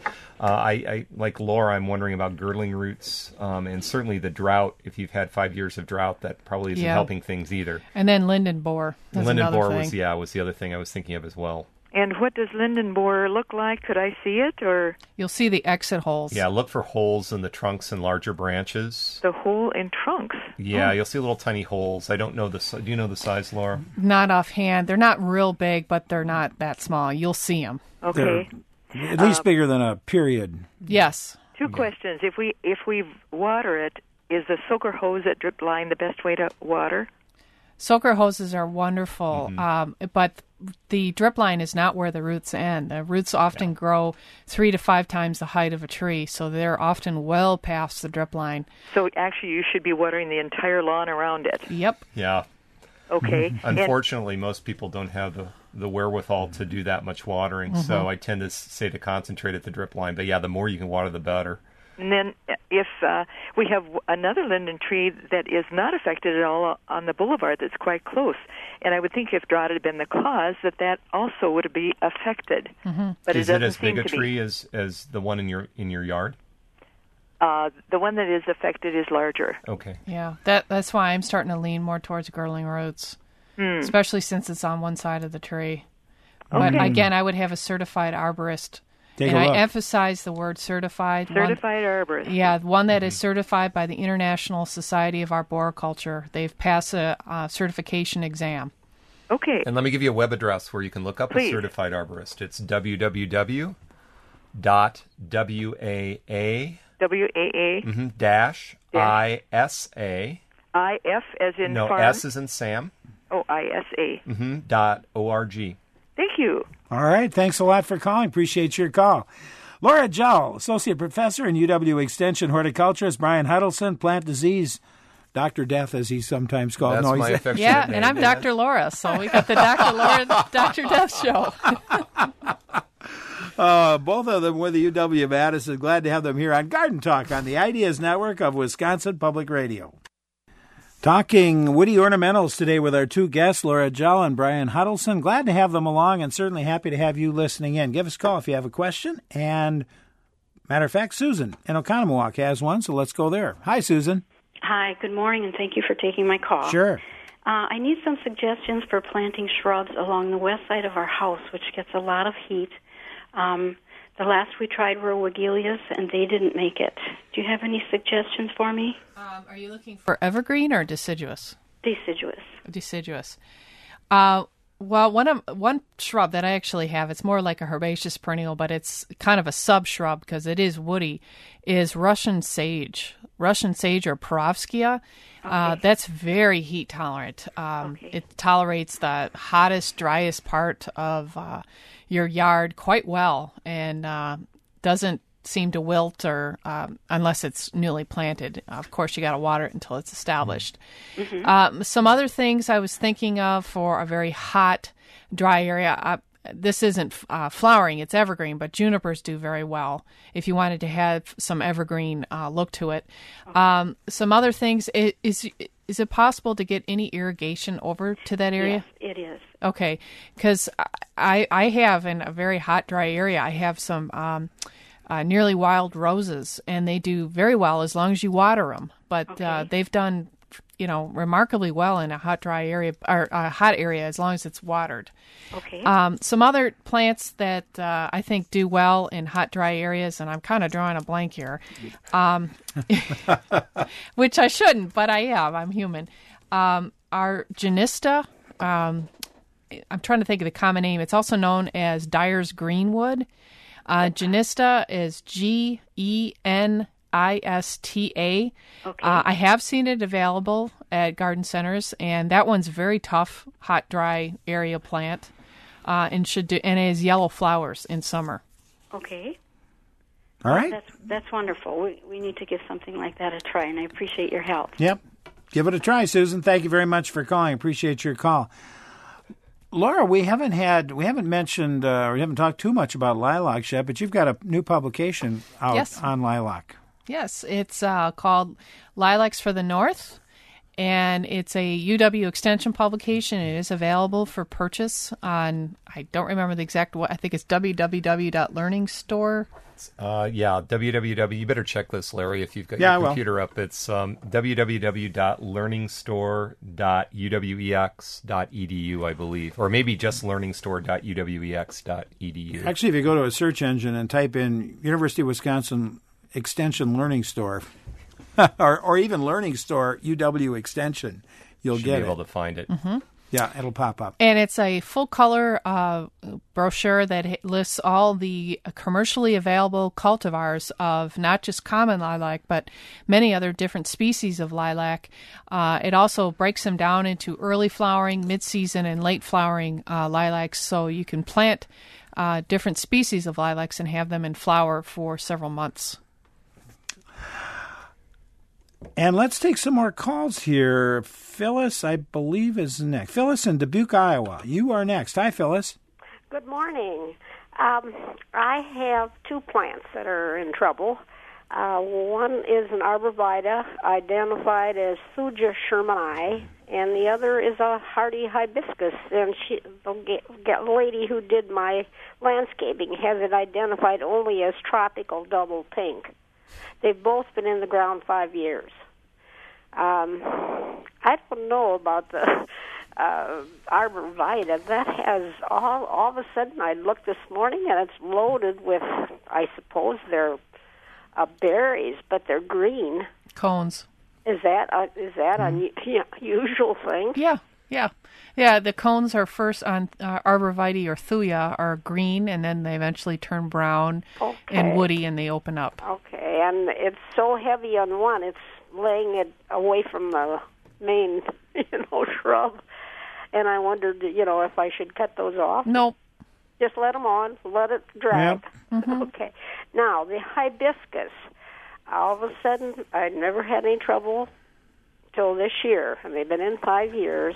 I like Laura, I'm wondering about girdling roots, and certainly the drought. If you've had 5 years of drought, that probably isn't helping things either. And then linden borer. Linden borer was the other thing I was thinking of as well. And what does linden borer look like? Could I see it, or? You'll see the exit holes. Yeah, look for holes in the trunks and larger branches. The hole in trunks? Yeah, You'll see little tiny holes. I don't know do you know the size, Laura? Not offhand. They're not real big, but they're not that small. You'll see them. Okay. They're at least bigger than a period. Yes. Two questions. If we water it, is the soaker hose at drip line the best way to water? Soaker hoses are wonderful, but the drip line is not where the roots end. The roots often grow 3 to 5 times the height of a tree, so they're often well past the drip line. So actually you should be watering the entire lawn around it. Yep. Yeah. Okay. Unfortunately, most people don't have the wherewithal to do that much watering, so I tend to say to concentrate at the drip line. But yeah, the more you can water, the better. And then if we have another linden tree that is not affected at all on the boulevard that's quite close, and I would think if drought had been the cause, that also would be affected. But is it it as doesn't big a seem to tree be. as the one in your yard? The one that is affected is larger. Okay. Yeah, that's why I'm starting to lean more towards girdling roots, especially since it's on one side of the tree. But again, I would have a certified arborist. Take and a look. I emphasize the word certified. Certified arborist. Yeah, one that is certified by the International Society of Arboriculture. They've passed a certification exam. Okay. And let me give you a web address where you can look up a certified arborist. It's www.waa dash ISA. IF as in no, farm? S as in Sam. Oh, ISA. .org. Thank you. All right. Thanks a lot for calling. Appreciate your call. Laura Jell, Associate Professor in UW Extension Horticulturist. Brian Huddleston, Plant Disease, Dr. Death, as he's sometimes called. That's my affectionate Yeah, name. and I'm Dr. Laura, so we got the Dr. Laura, Dr. Death show. Both of them with the UW of Addison. Glad to have them here on Garden Talk on the Ideas Network of Wisconsin Public Radio. Talking woody ornamentals today with our two guests, Laura Jell and Brian Huddleston. Glad to have them along and certainly happy to have you listening in. Give us a call if you have a question. And matter of fact, Susan in Oconomowoc has one, so let's go there. Hi, Susan. Hi, good morning, and thank you for taking my call. Sure. I need some suggestions for planting shrubs along the west side of our house, which gets a lot of heat. The last we tried were Wigelias, and they didn't make it. Do you have any suggestions for me? Are you looking for evergreen or deciduous? Deciduous. Deciduous. Well, one shrub that I actually have, it's more like a herbaceous perennial, but it's kind of a sub-shrub because it is woody, is Russian sage. Russian sage or Perovskia. That's very heat tolerant. It tolerates the hottest, driest part of your yard quite well and doesn't seem to wilt or unless it's newly planted. Of course, you got to water it until it's established. Some other things I was thinking of for a very hot, dry area. This isn't flowering, it's evergreen, but junipers do very well if you wanted to have some evergreen look to it. Some other things, is it possible to get any irrigation over to that area? Yes, it is. Okay, because I have in a very hot, dry area, I have some nearly wild roses, and they do very well as long as you water them. But they've done remarkably well in a hot, dry area or a hot area as long as it's watered. Okay. Some other plants that I think do well in hot, dry areas, and I'm kind of drawing a blank here, which I shouldn't, but I am. I'm human. Are Genista. I'm trying to think of the common name. It's also known as Dyer's Greenwood. Genista is Genista. Okay. I have seen it available at garden centers, and that one's very tough, hot, dry area plant, and it has yellow flowers in summer. Okay. All right. That's wonderful. We need to give something like that a try, and I appreciate your help. Yep. Give it a try, Susan. Thank you very much for calling. Appreciate your call. Laura, we haven't mentioned, or we haven't talked too much about lilacs yet, but you've got a new publication out on lilac. Yes, it's called Lilacs for the North, and it's a UW Extension publication. It is available for purchase on, I don't remember the exact, I think it's www.learningstore. www. You better check this, Larry, if you've got your computer up. It's www.learningstore.uwex.edu, I believe, or maybe just learningstore.uwex.edu. Actually, if you go to a search engine and type in University of Wisconsin Extension Learning Store, or even Learning Store UW Extension, you'll get it. Be able to find it. Mm-hmm. Yeah, it'll pop up. And it's a full-color brochure that lists all the commercially available cultivars of not just common lilac, but many other different species of lilac. It also breaks them down into early flowering, mid-season, and late flowering lilacs, so you can plant different species of lilacs and have them in flower for several months. And let's take some more calls here. Phyllis, I believe, is next. Phyllis in Dubuque, Iowa. You are next. Hi, Phyllis. Good morning. I have two plants that are in trouble. One is an arborvitae identified as Thuja shermani, and the other is a hardy hibiscus. And the lady who did my landscaping has it identified only as tropical double pink. They've both been in the ground 5 years. I don't know about the arborvitae. That has all of a sudden, I looked this morning and it's loaded with, I suppose they're berries, but they're green. Cones. Is that a usual thing? Yeah. The cones are first on arborvitae or thuya are green, and then they eventually turn brown and woody, and they open up. Okay, and it's so heavy on one, it's laying it away from the main, shrub. And I wondered, if I should cut those off. Nope. Just let them on, let it drag. Yep. Mm-hmm. Okay. Now, the hibiscus, all of a sudden, I never had any trouble till this year, and they've been in 5 years.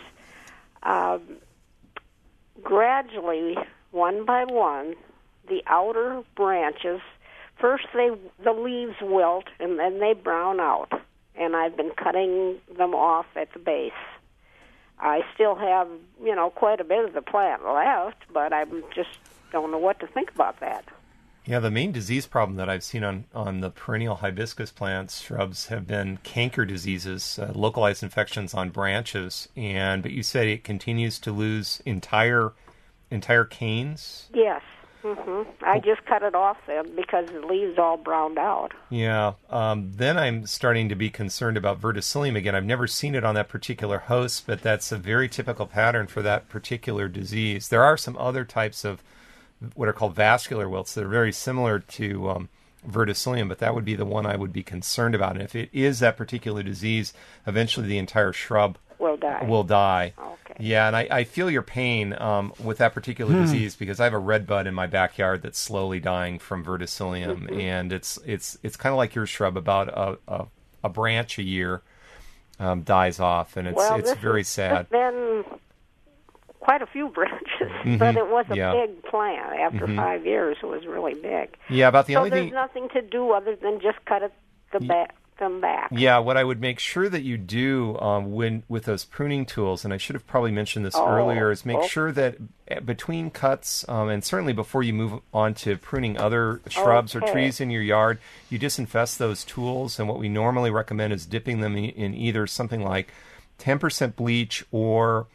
Gradually, one by one, the outer branches, first the leaves wilt, and then they brown out. And I've been cutting them off at the base. I still have, quite a bit of the plant left, but I just don't know what to think about that. Yeah, the main disease problem that I've seen on the perennial hibiscus plants, shrubs, have been canker diseases, localized infections on branches. But you said it continues to lose entire canes? Yes. Mm-hmm. I just cut it off then because the leaves all browned out. Yeah. Then I'm starting to be concerned about verticillium again. I've never seen it on that particular host, but that's a very typical pattern for that particular disease. There are some other types of what are called vascular wilts that are very similar to verticillium, but that would be the one I would be concerned about. And if it is that particular disease, eventually the entire shrub will die. Okay. Yeah, and I feel your pain with that particular disease because I have a red bud in my backyard that's slowly dying from verticillium, and it's kind of like your shrub. About a branch a year dies off, and it's very sad. Then quite a few branches, but it was a big plant. After 5 years, it was really big. Yeah, about the only thing. So thing. There's nothing to do other than just cut it the them back? Yeah, what I would make sure that you do when with those pruning tools, and I should have probably mentioned this earlier, is make sure that between cuts, and certainly before you move on to pruning other shrubs or trees in your yard, you disinfest those tools. And what we normally recommend is dipping them in either something like 10% bleach or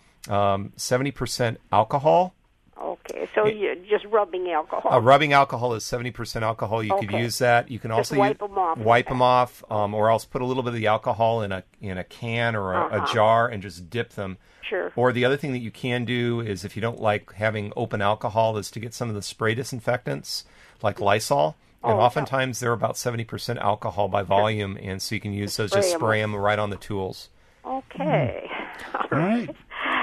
70% alcohol. Okay, so you're just rubbing alcohol. Rubbing alcohol is 70% alcohol. You could use that. You can just also wipe them off. Or else put a little bit of the alcohol in a can or a jar and just dip them. Sure. Or the other thing that you can do is, if you don't like having open alcohol, is to get some of the spray disinfectants like Lysol. And oftentimes they're about 70% alcohol by volume, and so you can use those, just spray them right on the tools. Okay. All right.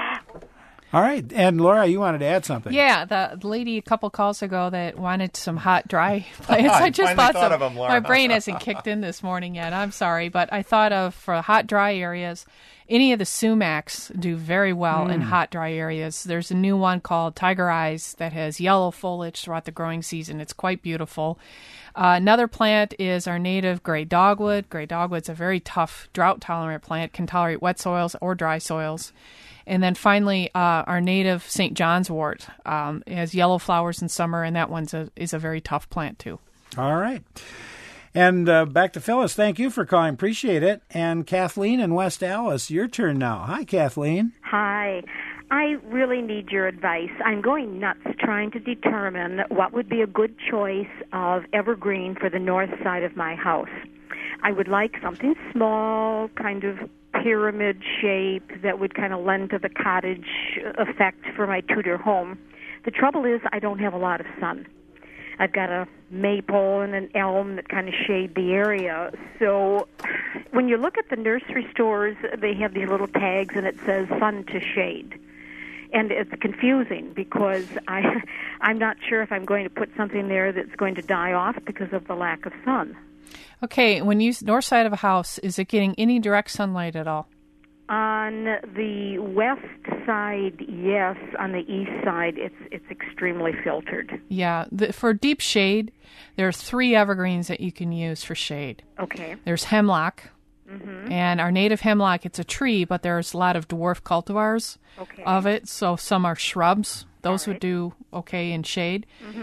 All right. And Laura, you wanted to add something. Yeah, the lady a couple calls ago that wanted some hot, dry plants. I just thought of them, Laura. My brain hasn't kicked in this morning yet. I'm sorry. But I thought of, for hot, dry areas, any of the sumacs do very well in hot, dry areas. There's a new one called Tiger Eyes that has yellow foliage throughout the growing season. It's quite beautiful. Another plant is our native gray dogwood. Gray dogwood's a very tough, drought-tolerant plant, can tolerate wet soils or dry soils. And then finally, our native St. John's wort has yellow flowers in summer, and that one is a very tough plant, too. All right. And back to Phyllis. Thank you for calling. Appreciate it. And Kathleen in West Allis, your turn now. Hi, Kathleen. Hi. I really need your advice. I'm going nuts trying to determine what would be a good choice of evergreen for the north side of my house. I would like something small, kind of pyramid shape that would kind of lend to the cottage effect for my Tudor home. The trouble is I don't have a lot of sun. I've got a maple and an elm that kind of shade the area. So when you look at the nursery stores, they have these little tags and it says sun to shade. And it's confusing because I'm not sure if I'm going to put something there that's going to die off because of the lack of sun. Okay, when you north side of a house, is it getting any direct sunlight at all? On the west side, yes. On the east side, it's extremely filtered. Yeah, for deep shade, there are 3 evergreens that you can use for shade. Okay. There's hemlock, and our native hemlock, it's a tree, but there's a lot of dwarf cultivars of it, so some are shrubs. Those would do okay in shade.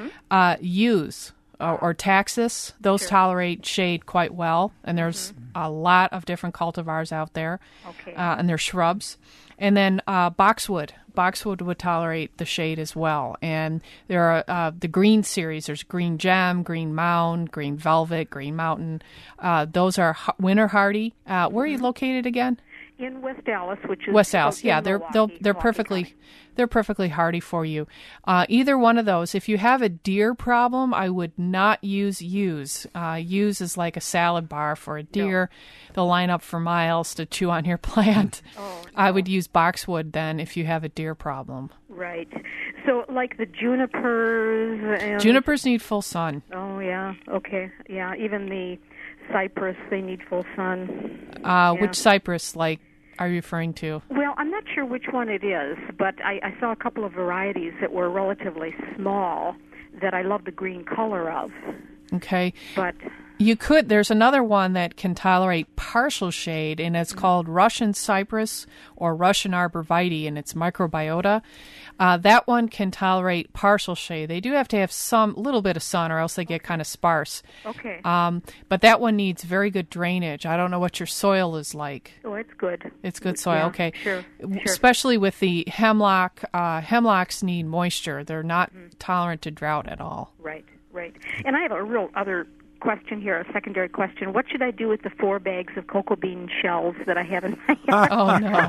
Yews. Or taxus, those tolerate shade quite well, and there's a lot of different cultivars out there, and they're shrubs. And then boxwood. Boxwood would tolerate the shade as well. And there are the green series. There's Green Gem, Green Mound, Green Velvet, Green Mountain. Those are winter hardy. Where are you located again? In West Allis, which is West Allis. Yeah, they're perfectly hardy for you. Either one of those. If you have a deer problem, I would not use yews. Yews is like a salad bar for a deer. They'll line up for miles to chew on your plant. I would use boxwood then if you have a deer problem. Right. So like the junipers and junipers need full sun. Oh yeah. Okay. Yeah. Even the cypress, they need full sun. Which cypress, are you referring to? Well, I'm not sure which one it is, but I saw a couple of varieties that were relatively small that I love the green color of. Okay. But you could, there's another one that can tolerate partial shade, and it's called Russian cypress or Russian arborvitae, and it's microbiota. That one can tolerate partial shade. They do have to have some little bit of sun, or else they get kind of sparse. Okay. But that one needs very good drainage. I don't know what your soil is like. Oh, it's good. It's good soil. Yeah, okay. Sure. Especially with the hemlock. Hemlocks need moisture. They're not tolerant to drought at all. Right. And I have a real other question here, a secondary question. What should I do with the 4 bags of cocoa bean shells that I have in my yard? Oh, no.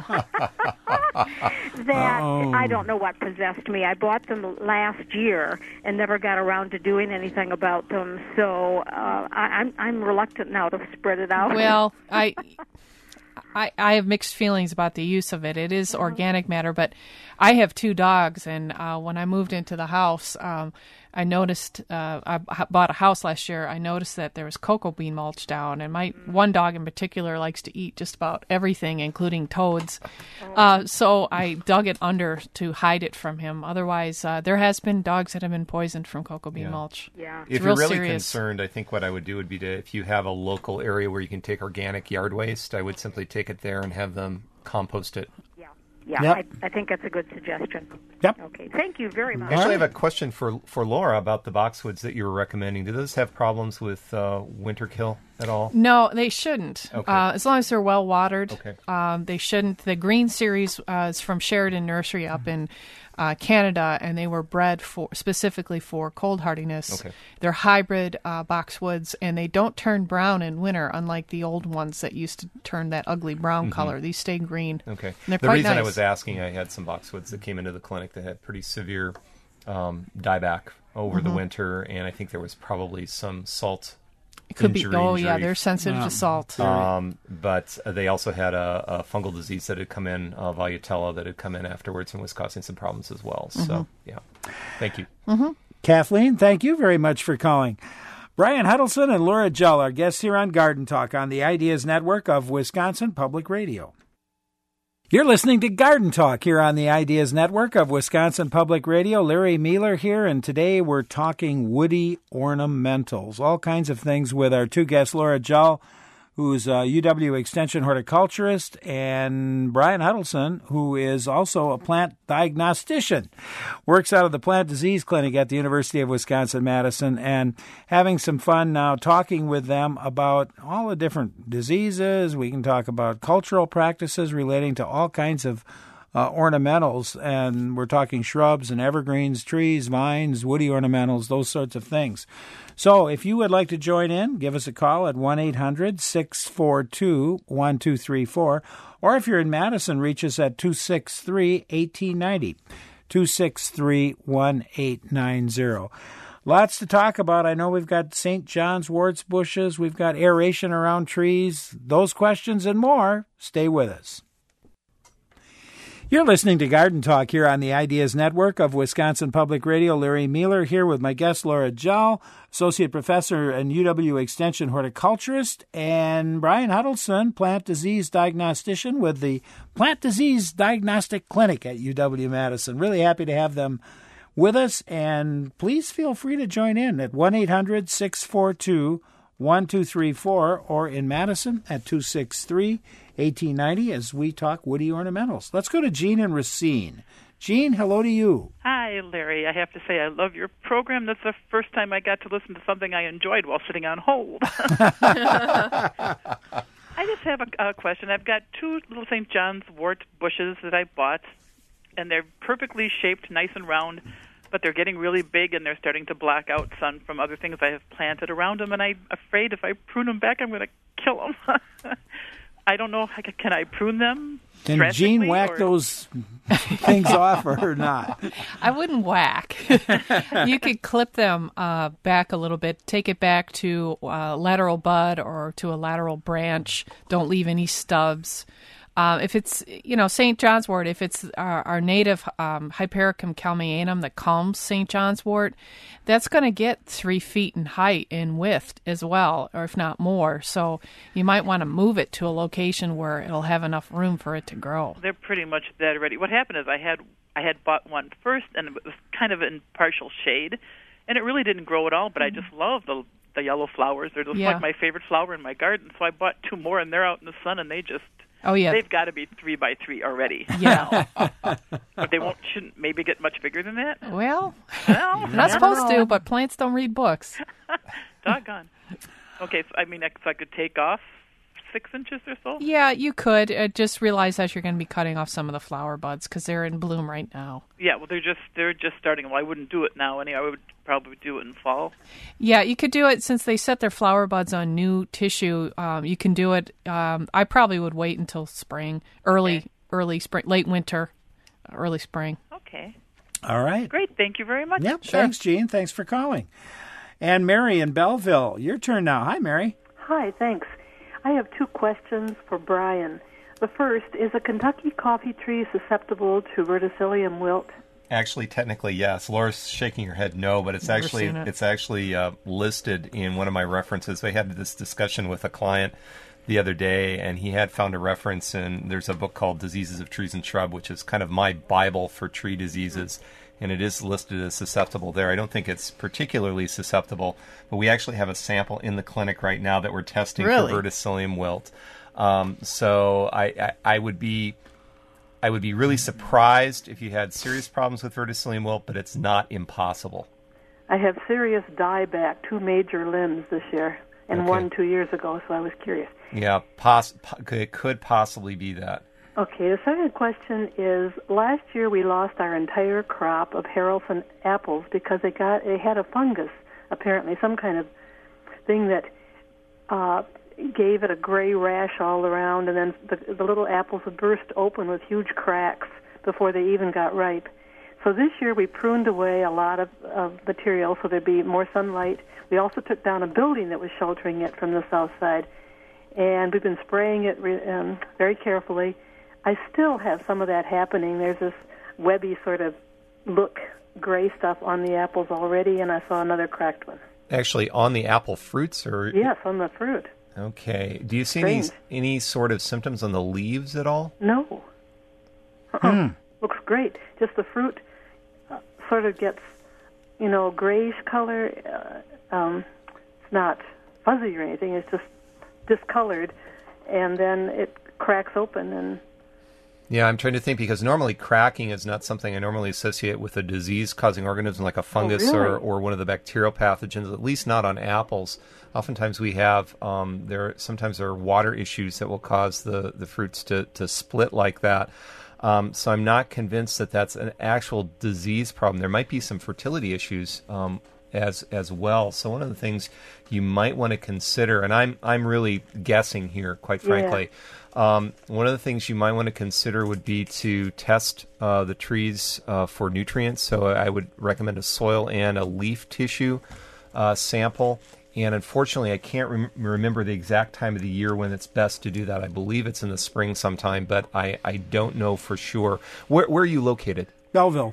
I don't know what possessed me. I bought them last year and never got around to doing anything about them. So I'm reluctant now to spread it out. Well, I have mixed feelings about the use of it. It is organic matter, but I have 2 dogs, and when I moved into the house, I noticed, I bought a house last year, I noticed that there was cocoa bean mulch down, and my one dog in particular likes to eat just about everything, including toads. So I dug it under to hide it from him. Otherwise, there has been dogs that have been poisoned from cocoa bean mulch. Yeah. If you're really concerned, I think what I would do would be to, if you have a local area where you can take organic yard waste, I would simply take it there and have them compost it. Yeah, Yep. I think that's a good suggestion. Yep. Okay, thank you very much. Actually, I have a question for Laura about the boxwoods that you were recommending. Do those have problems with winter kill at all? No, they shouldn't. Okay. As long as they're well watered, Okay. They shouldn't. The Green Series is from Sheridan Nursery up in Canada, and they were bred specifically for cold hardiness. Okay. They're hybrid boxwoods, and they don't turn brown in winter, unlike the old ones that used to turn that ugly brown color. These stay green. Okay. And they're The quite reason nice. I was asking, I had some boxwoods that came into the clinic that had pretty severe dieback over the winter, and I think there was probably some salt. It could be. injury. Oh, yeah, they're sensitive to salt. But they also had a fungal disease that had come in, Voluatella, that had come in afterwards and was causing some problems as well. So, yeah. Thank you. Kathleen, thank you very much for calling. Brian Huddleston and Laura Jull, our guests here on Garden Talk on the Ideas Network of Wisconsin Public Radio. You're listening to Garden Talk here on the Ideas Network of Wisconsin Public Radio. Larry Mealer here, and today we're talking woody ornamentals, all kinds of things with our 2 guests, Laura Jull, who's a UW Extension horticulturist, and Brian Huddleston, who is also a plant diagnostician, works out of the Plant Disease Clinic at the University of Wisconsin-Madison, and having some fun now talking with them about all the different diseases. We can talk about cultural practices relating to all kinds of ornamentals, and we're talking shrubs and evergreens, trees, vines, woody ornamentals, those sorts of things. So if you would like to join in, give us a call at 1-800-642-1234, or if you're in Madison, reach us at 263-1890, 263-1890. Lots to talk about. I know we've got St. John's worts bushes, we've got aeration around trees, those questions and more. Stay with us. You're listening to Garden Talk here on the Ideas Network of Wisconsin Public Radio. Larry Mealer here with my guest, Laura Jull, Associate Professor and UW Extension horticulturist, and Brian Huddleston, Plant Disease Diagnostician with the Plant Disease Diagnostic Clinic at UW-Madison. Really happy to have them with us, and please feel free to join in at 1-800-642-1234 or in Madison at 263-1890 as we talk woody ornamentals. Let's go to Jean and Racine. Jean, hello to you. Hi, Larry. I have to say I love your program. That's the first time I got to listen to something I enjoyed while sitting on hold. I just have a question. I've got 2 little St. John's wort bushes that I bought, and they're perfectly shaped, nice and round, but they're getting really big, and they're starting to block out sun from other things I have planted around them, and I'm afraid if I prune them back, I'm going to kill them. I don't know. Can I prune them? Can Jean whack those things off or not? I wouldn't whack. You could clip them back a little bit, take it back to a lateral bud or to a lateral branch. Don't leave any stubs. If it's, St. John's wort, if it's our native Hypericum calmeanum that calms St. John's wort, that's going to get 3 feet in height and width as well, or if not more. So you might want to move it to a location where it'll have enough room for it to grow. They're pretty much dead already. What happened is I had bought one first, and it was kind of in partial shade, and it really didn't grow at all, but I just love the yellow flowers. They're just like my favorite flower in my garden. So I bought 2 more, and they're out in the sun, and they just... Oh, yeah. They've got to be 3 by 3 already. Yeah. But they shouldn't maybe get much bigger than that? Well, not supposed to, but plants don't read books. Doggone. Okay, so I could take off 6 inches or so? Yeah, you could. Just realize that you're going to be cutting off some of the flower buds because they're in bloom right now. Yeah, well, they're just starting. Well, I wouldn't do it now anyway. I would probably do it in fall. Yeah, you could do it since they set their flower buds on new tissue. You can do it. I probably would wait until spring, early spring, late winter, early spring. Okay. All right. Great. Thank you very much. Yep. Sure. Thanks, Jean. Thanks for calling. And Mary in Belleville, your turn now. Hi, Mary. Hi, thanks. I have 2 questions for Brian. The first, is a Kentucky coffee tree susceptible to verticillium wilt? Actually, technically, yes. Laura's shaking her head no, but it's actually listed in one of my references. I had this discussion with a client the other day, and he had found a reference, and there's a book called Diseases of Trees and Shrub, which is kind of my Bible for tree diseases, and it is listed as susceptible there. I don't think it's particularly susceptible, but we actually have a sample in the clinic right now that we're testing for verticillium wilt. So I would be really surprised if you had serious problems with verticillium wilt, but it's not impossible. I have serious dieback, 2 major limbs this year, and one 2 years ago, so I was curious. Yeah, it could possibly be that. Okay, the second question is, last year we lost our entire crop of Haralson apples because it had a fungus, apparently, some kind of thing that gave it a gray rash all around, and then the little apples would burst open with huge cracks before they even got ripe. So this year we pruned away a lot of material so there'd be more sunlight. We also took down a building that was sheltering it from the south side, and we've been spraying it very carefully. I still have some of that happening. There's this webby sort of look gray stuff on the apples already, and I saw another cracked one. Actually, on the apple fruits? Or yes, on the fruit. Okay. Do you see any sort of symptoms on the leaves at all? No. Looks great. Just the fruit sort of gets, grayish color. It's not fuzzy or anything. It's just discolored, and then it cracks open. And yeah, I'm trying to think, because normally cracking is not something I normally associate with a disease-causing organism like a fungus or one of the bacterial pathogens, at least not on apples. Oftentimes we have, sometimes there are water issues that will cause the fruits to split like that. So I'm not convinced that that's an actual disease problem. There might be some fertility issues as well. So one of the things you might want to consider, and I'm really guessing here, quite frankly, one of the things you might want to consider would be to test the trees for nutrients. So I would recommend a soil and a leaf tissue sample. And unfortunately, I can't remember the exact time of the year when it's best to do that. I believe it's in the spring sometime, but I don't know for sure. Where are you located? Belleville.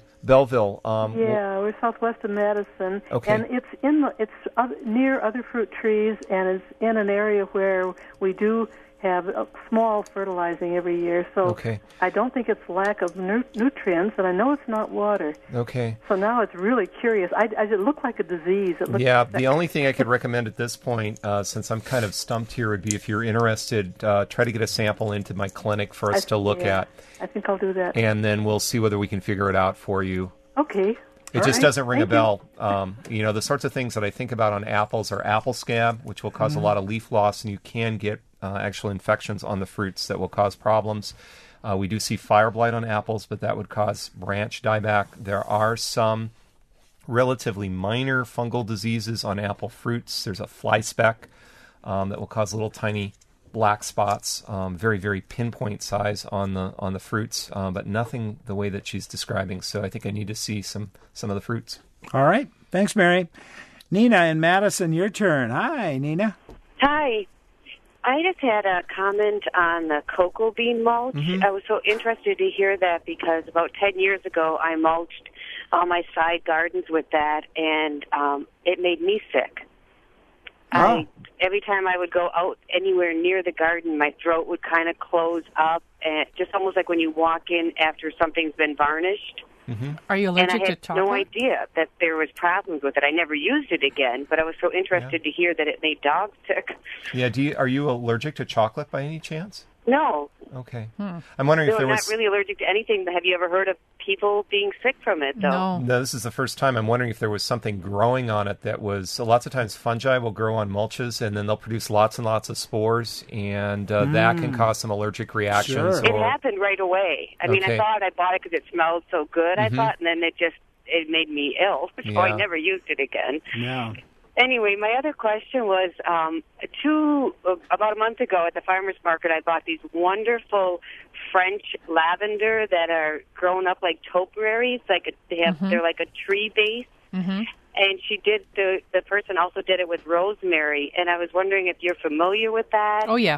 We're southwest of Madison, and it's near other fruit trees, and it's in an area where we do have small fertilizing every year. So I don't think it's lack of nutrients, and I know it's not water. Okay. So now it's really curious. It looked like a disease. The only thing I could recommend at this point, since I'm kind of stumped here, would be if you're interested, try to get a sample into my clinic for us to look at. I think I'll do that. And then we'll see whether we can figure it out for you. Okay. It just doesn't ring a bell. The sorts of things that I think about on apples are apple scab, which will cause a lot of leaf loss, and you can get actual infections on the fruits that will cause problems. We do see fire blight on apples, but that would cause branch dieback. There are some relatively minor fungal diseases on apple fruits. There's a fly speck that will cause little tiny black spots, very, very pinpoint size on the fruits, but nothing the way that she's describing. So I think I need to see some of the fruits. All right. Thanks, Mary. Nina in Madison, your turn. Hi, Nina. Hi. I just had a comment on the cocoa bean mulch. I was so interested to hear that because about 10 years ago I mulched all my side gardens with that, and it made me sick. Every time I would go out anywhere near the garden, my throat would kind of close up, and just almost like when you walk in after something's been varnished. Are you allergic to chocolate? And I had no idea that there was problems with it. I never used it again, but I was so interested to hear that it made dogs sick. Yeah, are you allergic to chocolate by any chance? No. Okay. I'm wondering if there was... I'm not really allergic to anything. Have you ever heard of people being sick from it, though? No, this is the first time. I'm wondering if there was something growing on it that was... So lots of times fungi will grow on mulches, and then they'll produce lots and lots of spores, and that can cause some allergic reactions. It happened right away. I mean, I thought I bought it because it smelled so good, I thought, and then it made me ill, so I never used it again. Yeah. Anyway, my other question was, about a month ago at the farmer's market, I bought these wonderful French lavender that are grown up like topiaries. They're like a tree base. And she did, the person also did it with rosemary. And I was wondering if you're familiar with that. Oh, yeah.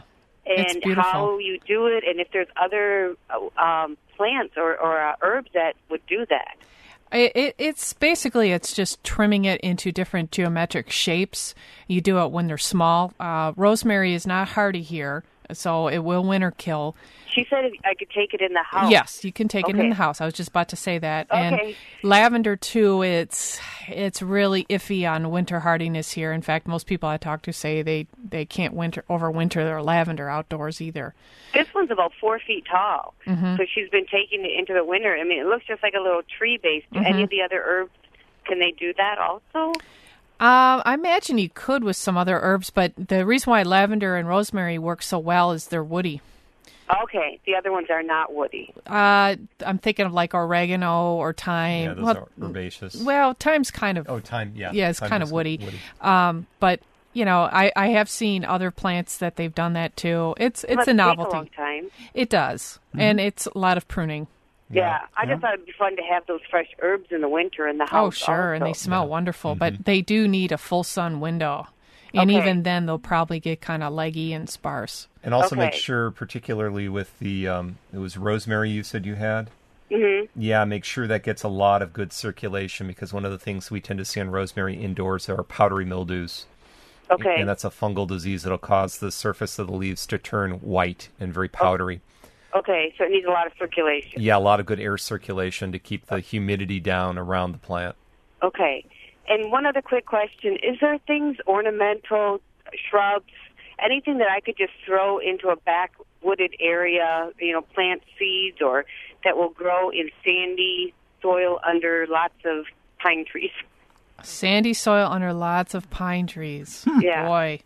It's and beautiful. how you do it, and if there's other plants or herbs that would do that. It's basically, it's just trimming it into different geometric shapes. You do it when they're small. Rosemary is not hardy here, so it will winter kill. She said I could take it in the house. Yes, you can take it in the house. I was just about to say that. Okay. And lavender, too, it's really iffy on winter hardiness here. In fact, most people I talk to say they can't overwinter their lavender outdoors either. This one's about 4 feet tall, Mm-hmm. so she's been taking it into the winter. I mean, it looks just like a little tree base. Do any of the other herbs, can they do that also? I imagine you could with some other herbs, but the reason why lavender and rosemary work so well is they're woody. Okay, the other ones are not woody. I'm thinking of like oregano or thyme. Yeah, those are herbaceous. Well, thyme's kind of... Oh, thyme, yeah. Yeah, it's Thyme kind is of woody. woody. But, you know, I have seen other plants that they've done that too. It's Must a novelty. take a long time. It does. And it's a lot of pruning. Yeah, I just thought it'd be fun to have those fresh herbs in the winter in the house. Oh, sure, and also. they smell wonderful, but they do need a full sun window. And Okay. even then, they'll probably get kind of leggy and sparse. And also make Okay. sure, particularly with the, it was rosemary you said you had? Mm-hmm. Yeah, make sure that gets a lot of good circulation, because one of the things we tend to see on rosemary indoors are powdery mildews. Okay. And that's a fungal disease that'll cause the surface of the leaves to turn white and very powdery. Okay, so it needs a lot of circulation. Yeah, a lot of good air circulation to keep the humidity down around the plant. Okay. And one other quick question. Is there things, ornamental, shrubs, anything that I could just throw into a back wooded area, plant seeds, or that will grow in sandy soil under lots of pine trees? Sandy soil under lots of pine trees. Yeah. Boy.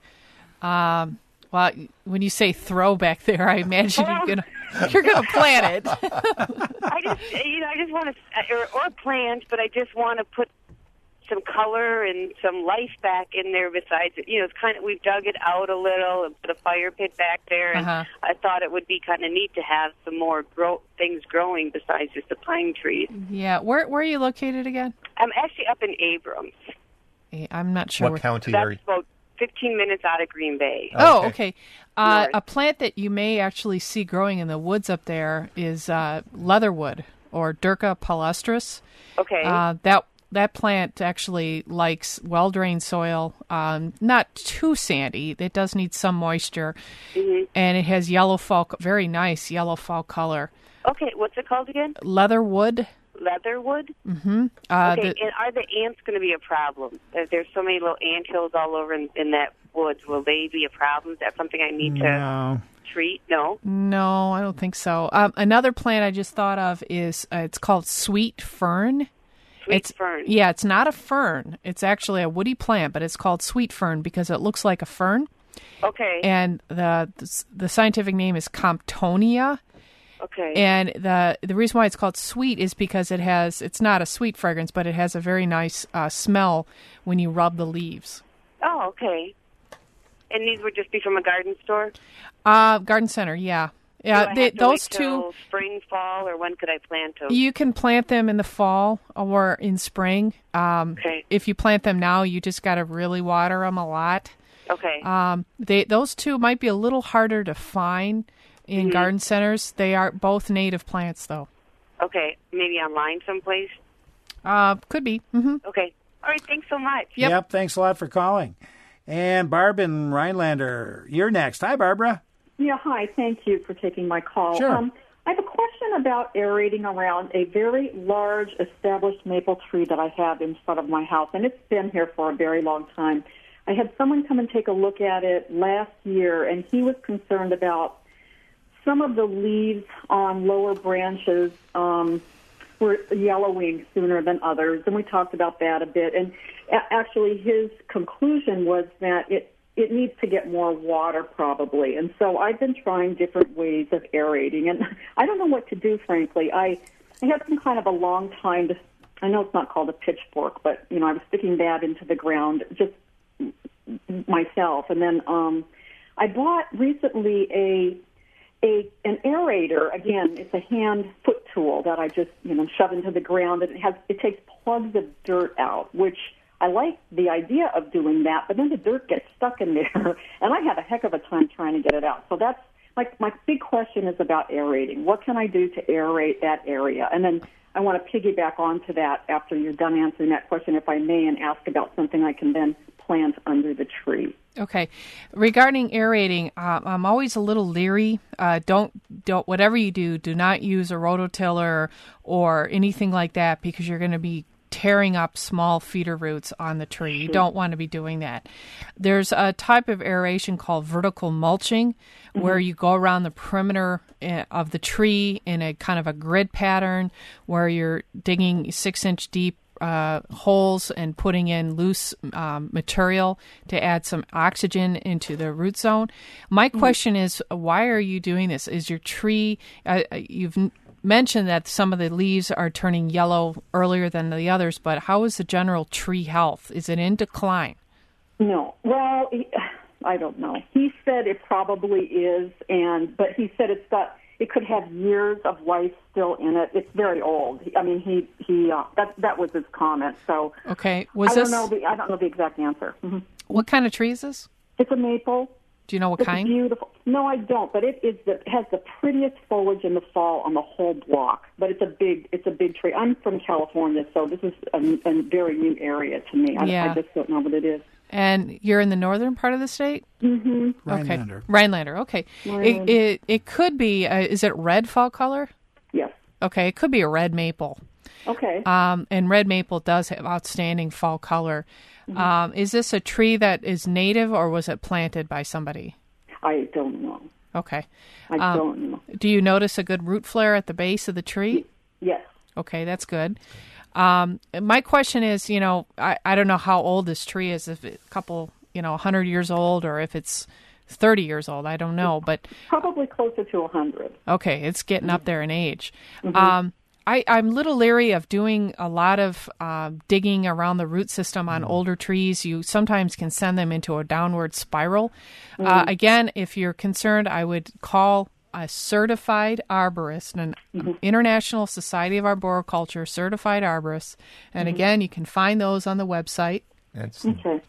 Well, when you say throw back there, I imagine you're gonna plant it. I just want to, or plant, but I just want to put some color and some life back in there. Besides, it's kind of, we've dug it out a little and put a fire pit back there, and I thought it would be kind of neat to have some more things growing besides just the pine trees. Yeah. Where are you located again? I'm actually up in Abrams. I'm not sure. What county are That's you? about 15 minutes out of Green Bay. Oh, okay. North. A plant that you may actually see growing in the woods up there is leatherwood, or Dirca palustris. Okay. That plant actually likes well-drained soil, not too sandy. It does need some moisture, and it has yellow fall, very nice yellow fall color. Okay, what's it called again? Leatherwood. Leatherwood? Mm-hmm. Okay, and are the ants going to be a problem? There's so many little ant hills all over in that woods. Will they be a problem? Is that something I need to treat? No? No, I don't think so. Another plant I just thought of is, it's called sweet fern. Fern. Yeah, it's not a fern. It's actually a woody plant, but it's called sweet fern because it looks like a fern. Okay. And the scientific name is Comptonia. Okay. And the reason why it's called sweet is because it's not a sweet fragrance, but it has a very nice smell when you rub the leaves. Oh, okay. And these would just be from a garden store? Garden center, yeah. Yeah, Do I have to those wait till two. spring, fall, or when could I plant them? You can plant them in the fall or in spring. Okay. If you plant them now, you just got to really water them a lot. Okay. Those two might be a little harder to find in garden centers. They are both native plants, though. Okay. Maybe online someplace? Could be. Mm-hmm. Okay. All right. Thanks so much. Yep. Thanks a lot for calling. And Barb in Rhinelander, you're next. Hi, Barbara. Yeah, hi. Thank you for taking my call. Sure. I have a question about aerating around a very large established maple tree that I have in front of my house, and it's been here for a very long time. I had someone come and take a look at it last year, and he was concerned about some of the leaves on lower branches were yellowing sooner than others, and we talked about that a bit. And actually, his conclusion was that it needs to get more water probably. And so I've been trying different ways of aerating, and I don't know what to do, frankly. I had some kind of a long time I know it's not called a pitchfork, but, I was sticking that into the ground just myself. And then I bought recently an aerator. Again, it's a hand foot tool that I just, shove into the ground, and it takes plugs of dirt out, which I like the idea of doing that, but then the dirt gets stuck in there, and I have a heck of a time trying to get it out. So that's my big question is about aerating. What can I do to aerate that area? And then I want to piggyback onto that after you're done answering that question, if I may, and ask about something I can then plant under the tree. Okay. Regarding aerating, I'm always a little leery. Don't whatever you do not use a rototiller or anything like that, because you're going to be tearing up small feeder roots on the tree. You don't want to be doing that. There's a type of aeration called vertical mulching, where you go around the perimeter of the tree in a kind of a grid pattern, where you're digging 6-inch deep holes and putting in loose material to add some oxygen into the root zone. My question is, why are you doing this? Is your tree, you've mentioned that some of the leaves are turning yellow earlier than the others, but how is the general tree health? Is it in decline? No. Well, I don't know. He said it probably is, but he said it could have years of life still in it. It's very old. I mean, that was his comment. So okay, I don't know the exact answer. Mm-hmm. What kind of tree is this? It's a maple. Do you know what kind? Beautiful. No, I don't. But it has the prettiest foliage in the fall on the whole block. But it's a big tree. I'm from California, so this is a very new area to me. I just don't know what it is. And you're in the northern part of the state? Mm-hmm. Rhinelander. Okay. Rhinelander. Okay. It could be. Is it red fall color? Yes. Okay. It could be a red maple. Okay. And red maple does have outstanding fall color. Mm-hmm. Is this a tree that is native, or was it planted by somebody? I don't know. Okay. I don't know. Do you notice a good root flare at the base of the tree? Yes. Okay, that's good. My question is, I don't know how old this tree is, if it's a couple, 100 years old, or if it's 30 years old. I don't know, but probably closer to 100. Okay, it's getting up there in age. Mm-hmm. I'm a little leery of doing a lot of digging around the root system on older trees. You sometimes can send them into a downward spiral. Again, if you're concerned, I would call a certified arborist, an International Society of Arboriculture certified arborist. And again, you can find those on the website. It's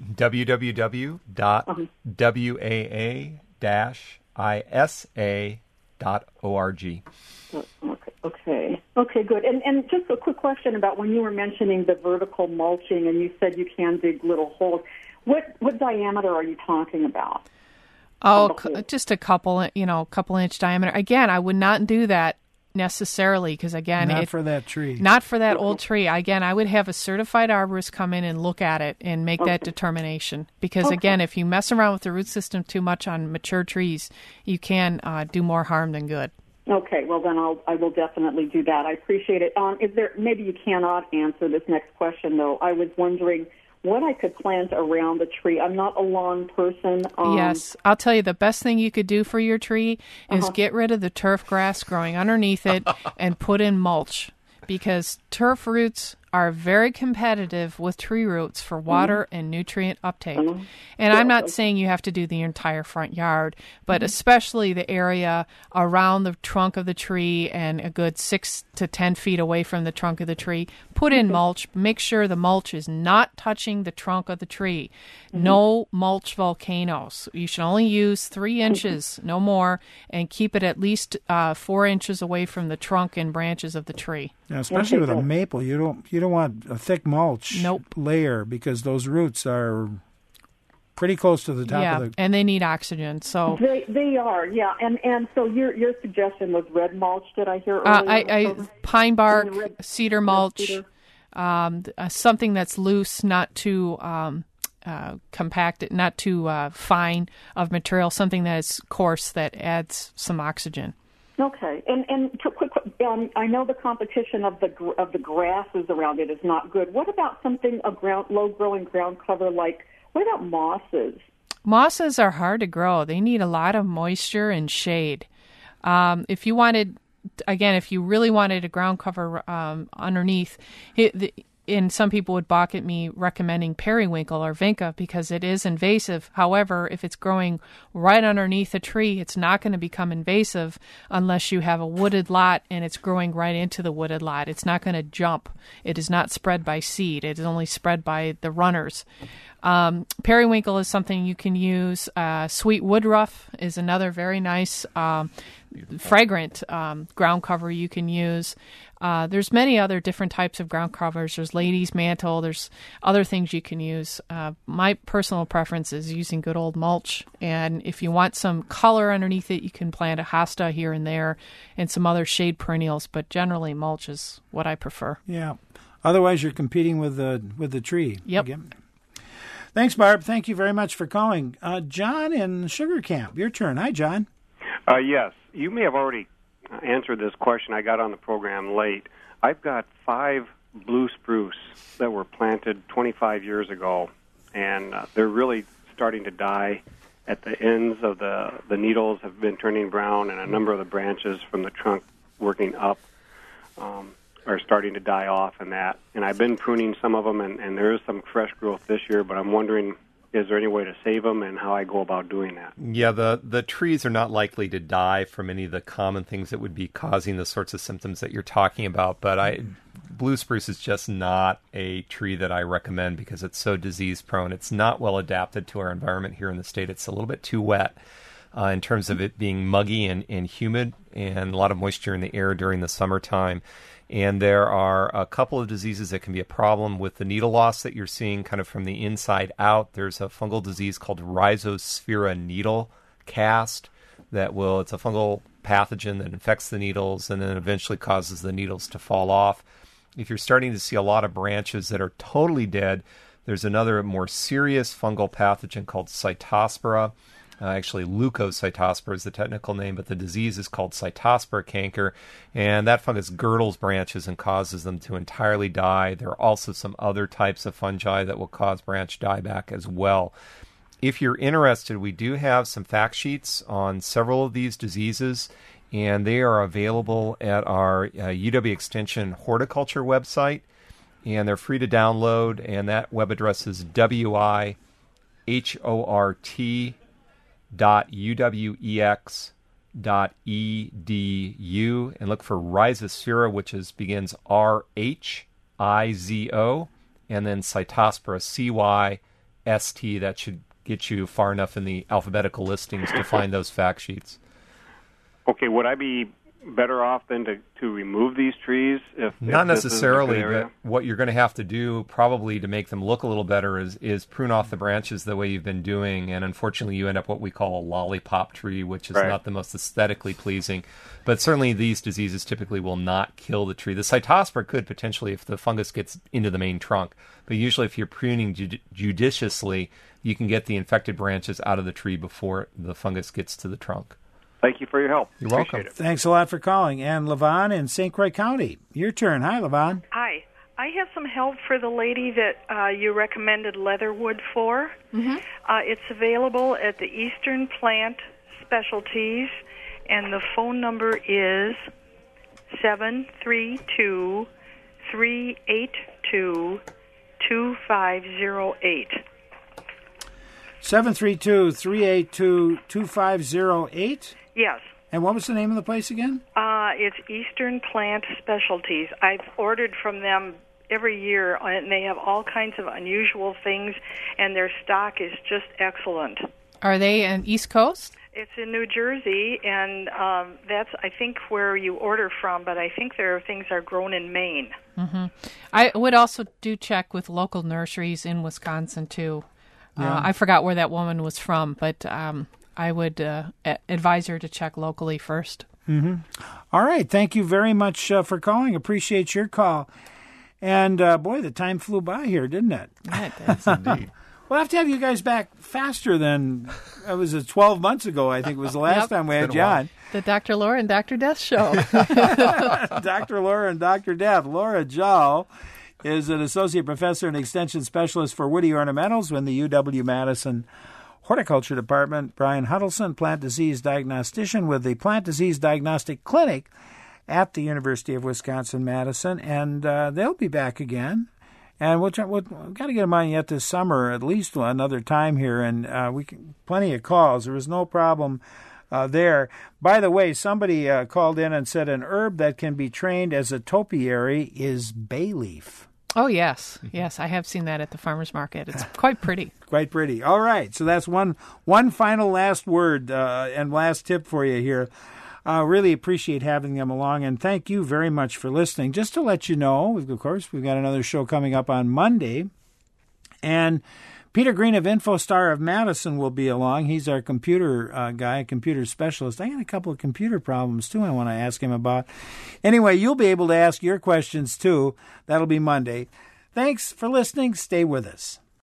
www.waa-isa.org. Okay, good. And just a quick question about when you were mentioning the vertical mulching, and you said you can dig little holes. What diameter are you talking about? Oh, just a couple inch diameter. Again, I would not do that necessarily, because again, not for that tree, not for that old tree. Again, I would have a certified arborist come in and look at it and make that determination. Because again, if you mess around with the root system too much on mature trees, you can do more harm than good. Okay, well then I will definitely do that. I appreciate it. Is there, maybe you cannot answer this next question though. I was wondering what I could plant around the tree. I'm not a lawn person. Yes, I'll tell you, the best thing you could do for your tree is get rid of the turf grass growing underneath it and put in mulch, because turf roots are very competitive with tree roots for water and nutrient uptake. And I'm not saying you have to do the entire front yard, but especially the area around the trunk of the tree and a good 6 to 10 feet away from the trunk of the tree. Put in mulch. Make sure the mulch is not touching the trunk of the tree. No mulch volcanoes. You should only use 3 inches, no more, and keep it at least 4 inches away from the trunk and branches of the tree. Now, especially with a maple, you don't want a thick mulch layer, because those roots are pretty close to the top of the... and they need oxygen. So they are, yeah. And so your suggestion was red mulch, did I hear earlier? Pine bark, cedar mulch, something that's loose, not too compacted, not too fine of material, something that is coarse that adds some oxygen. Okay, and quick, I know the competition of the grasses around it is not good. What about something low-growing ground cover like? What about mosses? Mosses are hard to grow. They need a lot of moisture and shade. If you really wanted a ground cover underneath, and some people would balk at me recommending periwinkle or vinca because it is invasive. However, if it's growing right underneath a tree, it's not going to become invasive unless you have a wooded lot and it's growing right into the wooded lot. It's not going to jump. It is not spread by seed. It is only spread by the runners. Periwinkle is something you can use. Sweet woodruff is another very nice fragrant ground cover you can use. There's many other different types of ground covers. There's lady's mantle. There's other things you can use. My personal preference is using good old mulch. And if you want some color underneath it, you can plant a hosta here and there and some other shade perennials. But generally, mulch is what I prefer. Yeah. Otherwise, you're competing with the tree. Yep. Again. Thanks, Barb. Thank you very much for calling. John in Sugar Camp, your turn. Hi, John. Yes. You may have already answered this question. I got on the program late. I've got 5 blue spruce that were planted 25 years ago, and they're really starting to die at the ends of the needles have been turning brown, and a number of the branches from the trunk working up are starting to die off and that. And I've been pruning some of them, and there is some fresh growth this year, but I'm wondering, is there any way to save them and how I go about doing that? Yeah, the trees are not likely to die from any of the common things that would be causing the sorts of symptoms that you're talking about, but blue spruce is just not a tree that I recommend because it's so disease prone. It's not well adapted to our environment here in the state. It's a little bit too wet in terms of it being muggy and humid and a lot of moisture in the air during the summertime. And there are a couple of diseases that can be a problem with the needle loss that you're seeing kind of from the inside out. There's a fungal disease called Rhizosphaera needle cast it's a fungal pathogen that infects the needles and then eventually causes the needles to fall off. If you're starting to see a lot of branches that are totally dead, there's another more serious fungal pathogen called Cytospora. Actually, leukocytospora is the technical name, but the disease is called Cytospora canker, and that fungus girdles branches and causes them to entirely die. There are also some other types of fungi that will cause branch dieback as well. If you're interested, we do have some fact sheets on several of these diseases, and they are available at our UW Extension horticulture website, and they're free to download, and that web address is wihort.uwex.edu, and look for Rhizosphaera, which begins RHIZO, and then Cytospora, CYST. That should get you far enough in the alphabetical listings to find those fact sheets. Okay, would I be better off then to remove these trees? Not necessarily, but what you're going to have to do probably to make them look a little better is prune off the branches the way you've been doing, and unfortunately you end up what we call a lollipop tree, which is not the most aesthetically pleasing. But certainly these diseases typically will not kill the tree. The Cytospora could potentially if the fungus gets into the main trunk, but usually if you're pruning judiciously, you can get the infected branches out of the tree before the fungus gets to the trunk. Thank you for your help. You're welcome. Thanks a lot for calling. And Levon in St. Croix County, your turn. Hi, Levon. Hi. I have some help for the lady that you recommended leatherwood for. Mm-hmm. It's available at the Eastern Plant Specialties, and the phone number is 732-382-2508. 732-382-2508? Yes. And what was the name of the place again? It's Eastern Plant Specialties. I've ordered from them every year, and they have all kinds of unusual things, and their stock is just excellent. Are they in East Coast? It's in New Jersey, and that's, I think, where you order from, but I think their things are grown in Maine. Mm-hmm. I would also do check with local nurseries in Wisconsin, too. Yeah. I forgot where that woman was from, but I would advise her to check locally first. Mm-hmm. All right. Thank you very much for calling. Appreciate your call. And, boy, the time flew by here, didn't it? Yeah, it does. Indeed. We'll have to have you guys back faster than, it was 12 months ago, I think was the last time we had John. The Dr. Laura and Dr. Death show. Dr. Laura and Dr. Death. Laura Jall is an associate professor and extension specialist for woody ornamentals in the UW-Madison Horticulture Department. Brian Huddleston, plant disease diagnostician with the Plant Disease Diagnostic Clinic at the University of Wisconsin-Madison. And they'll be back again And we've got to get them on yet this summer, at least another time here, and plenty of calls. There was no problem there. By the way, somebody called in and said an herb that can be trained as a topiary is bay leaf. Oh, yes. Yes, I have seen that at the farmer's market. It's quite pretty. Quite pretty. All right, so that's one final last word and last tip for you here. Really appreciate having them along, and thank you very much for listening. Just to let you know, of course, we've got another show coming up on Monday, and Peter Green of InfoStar of Madison will be along. He's our computer guy, computer specialist. I got a couple of computer problems, too, I want to ask him about. Anyway, you'll be able to ask your questions, too. That'll be Monday. Thanks for listening. Stay with us.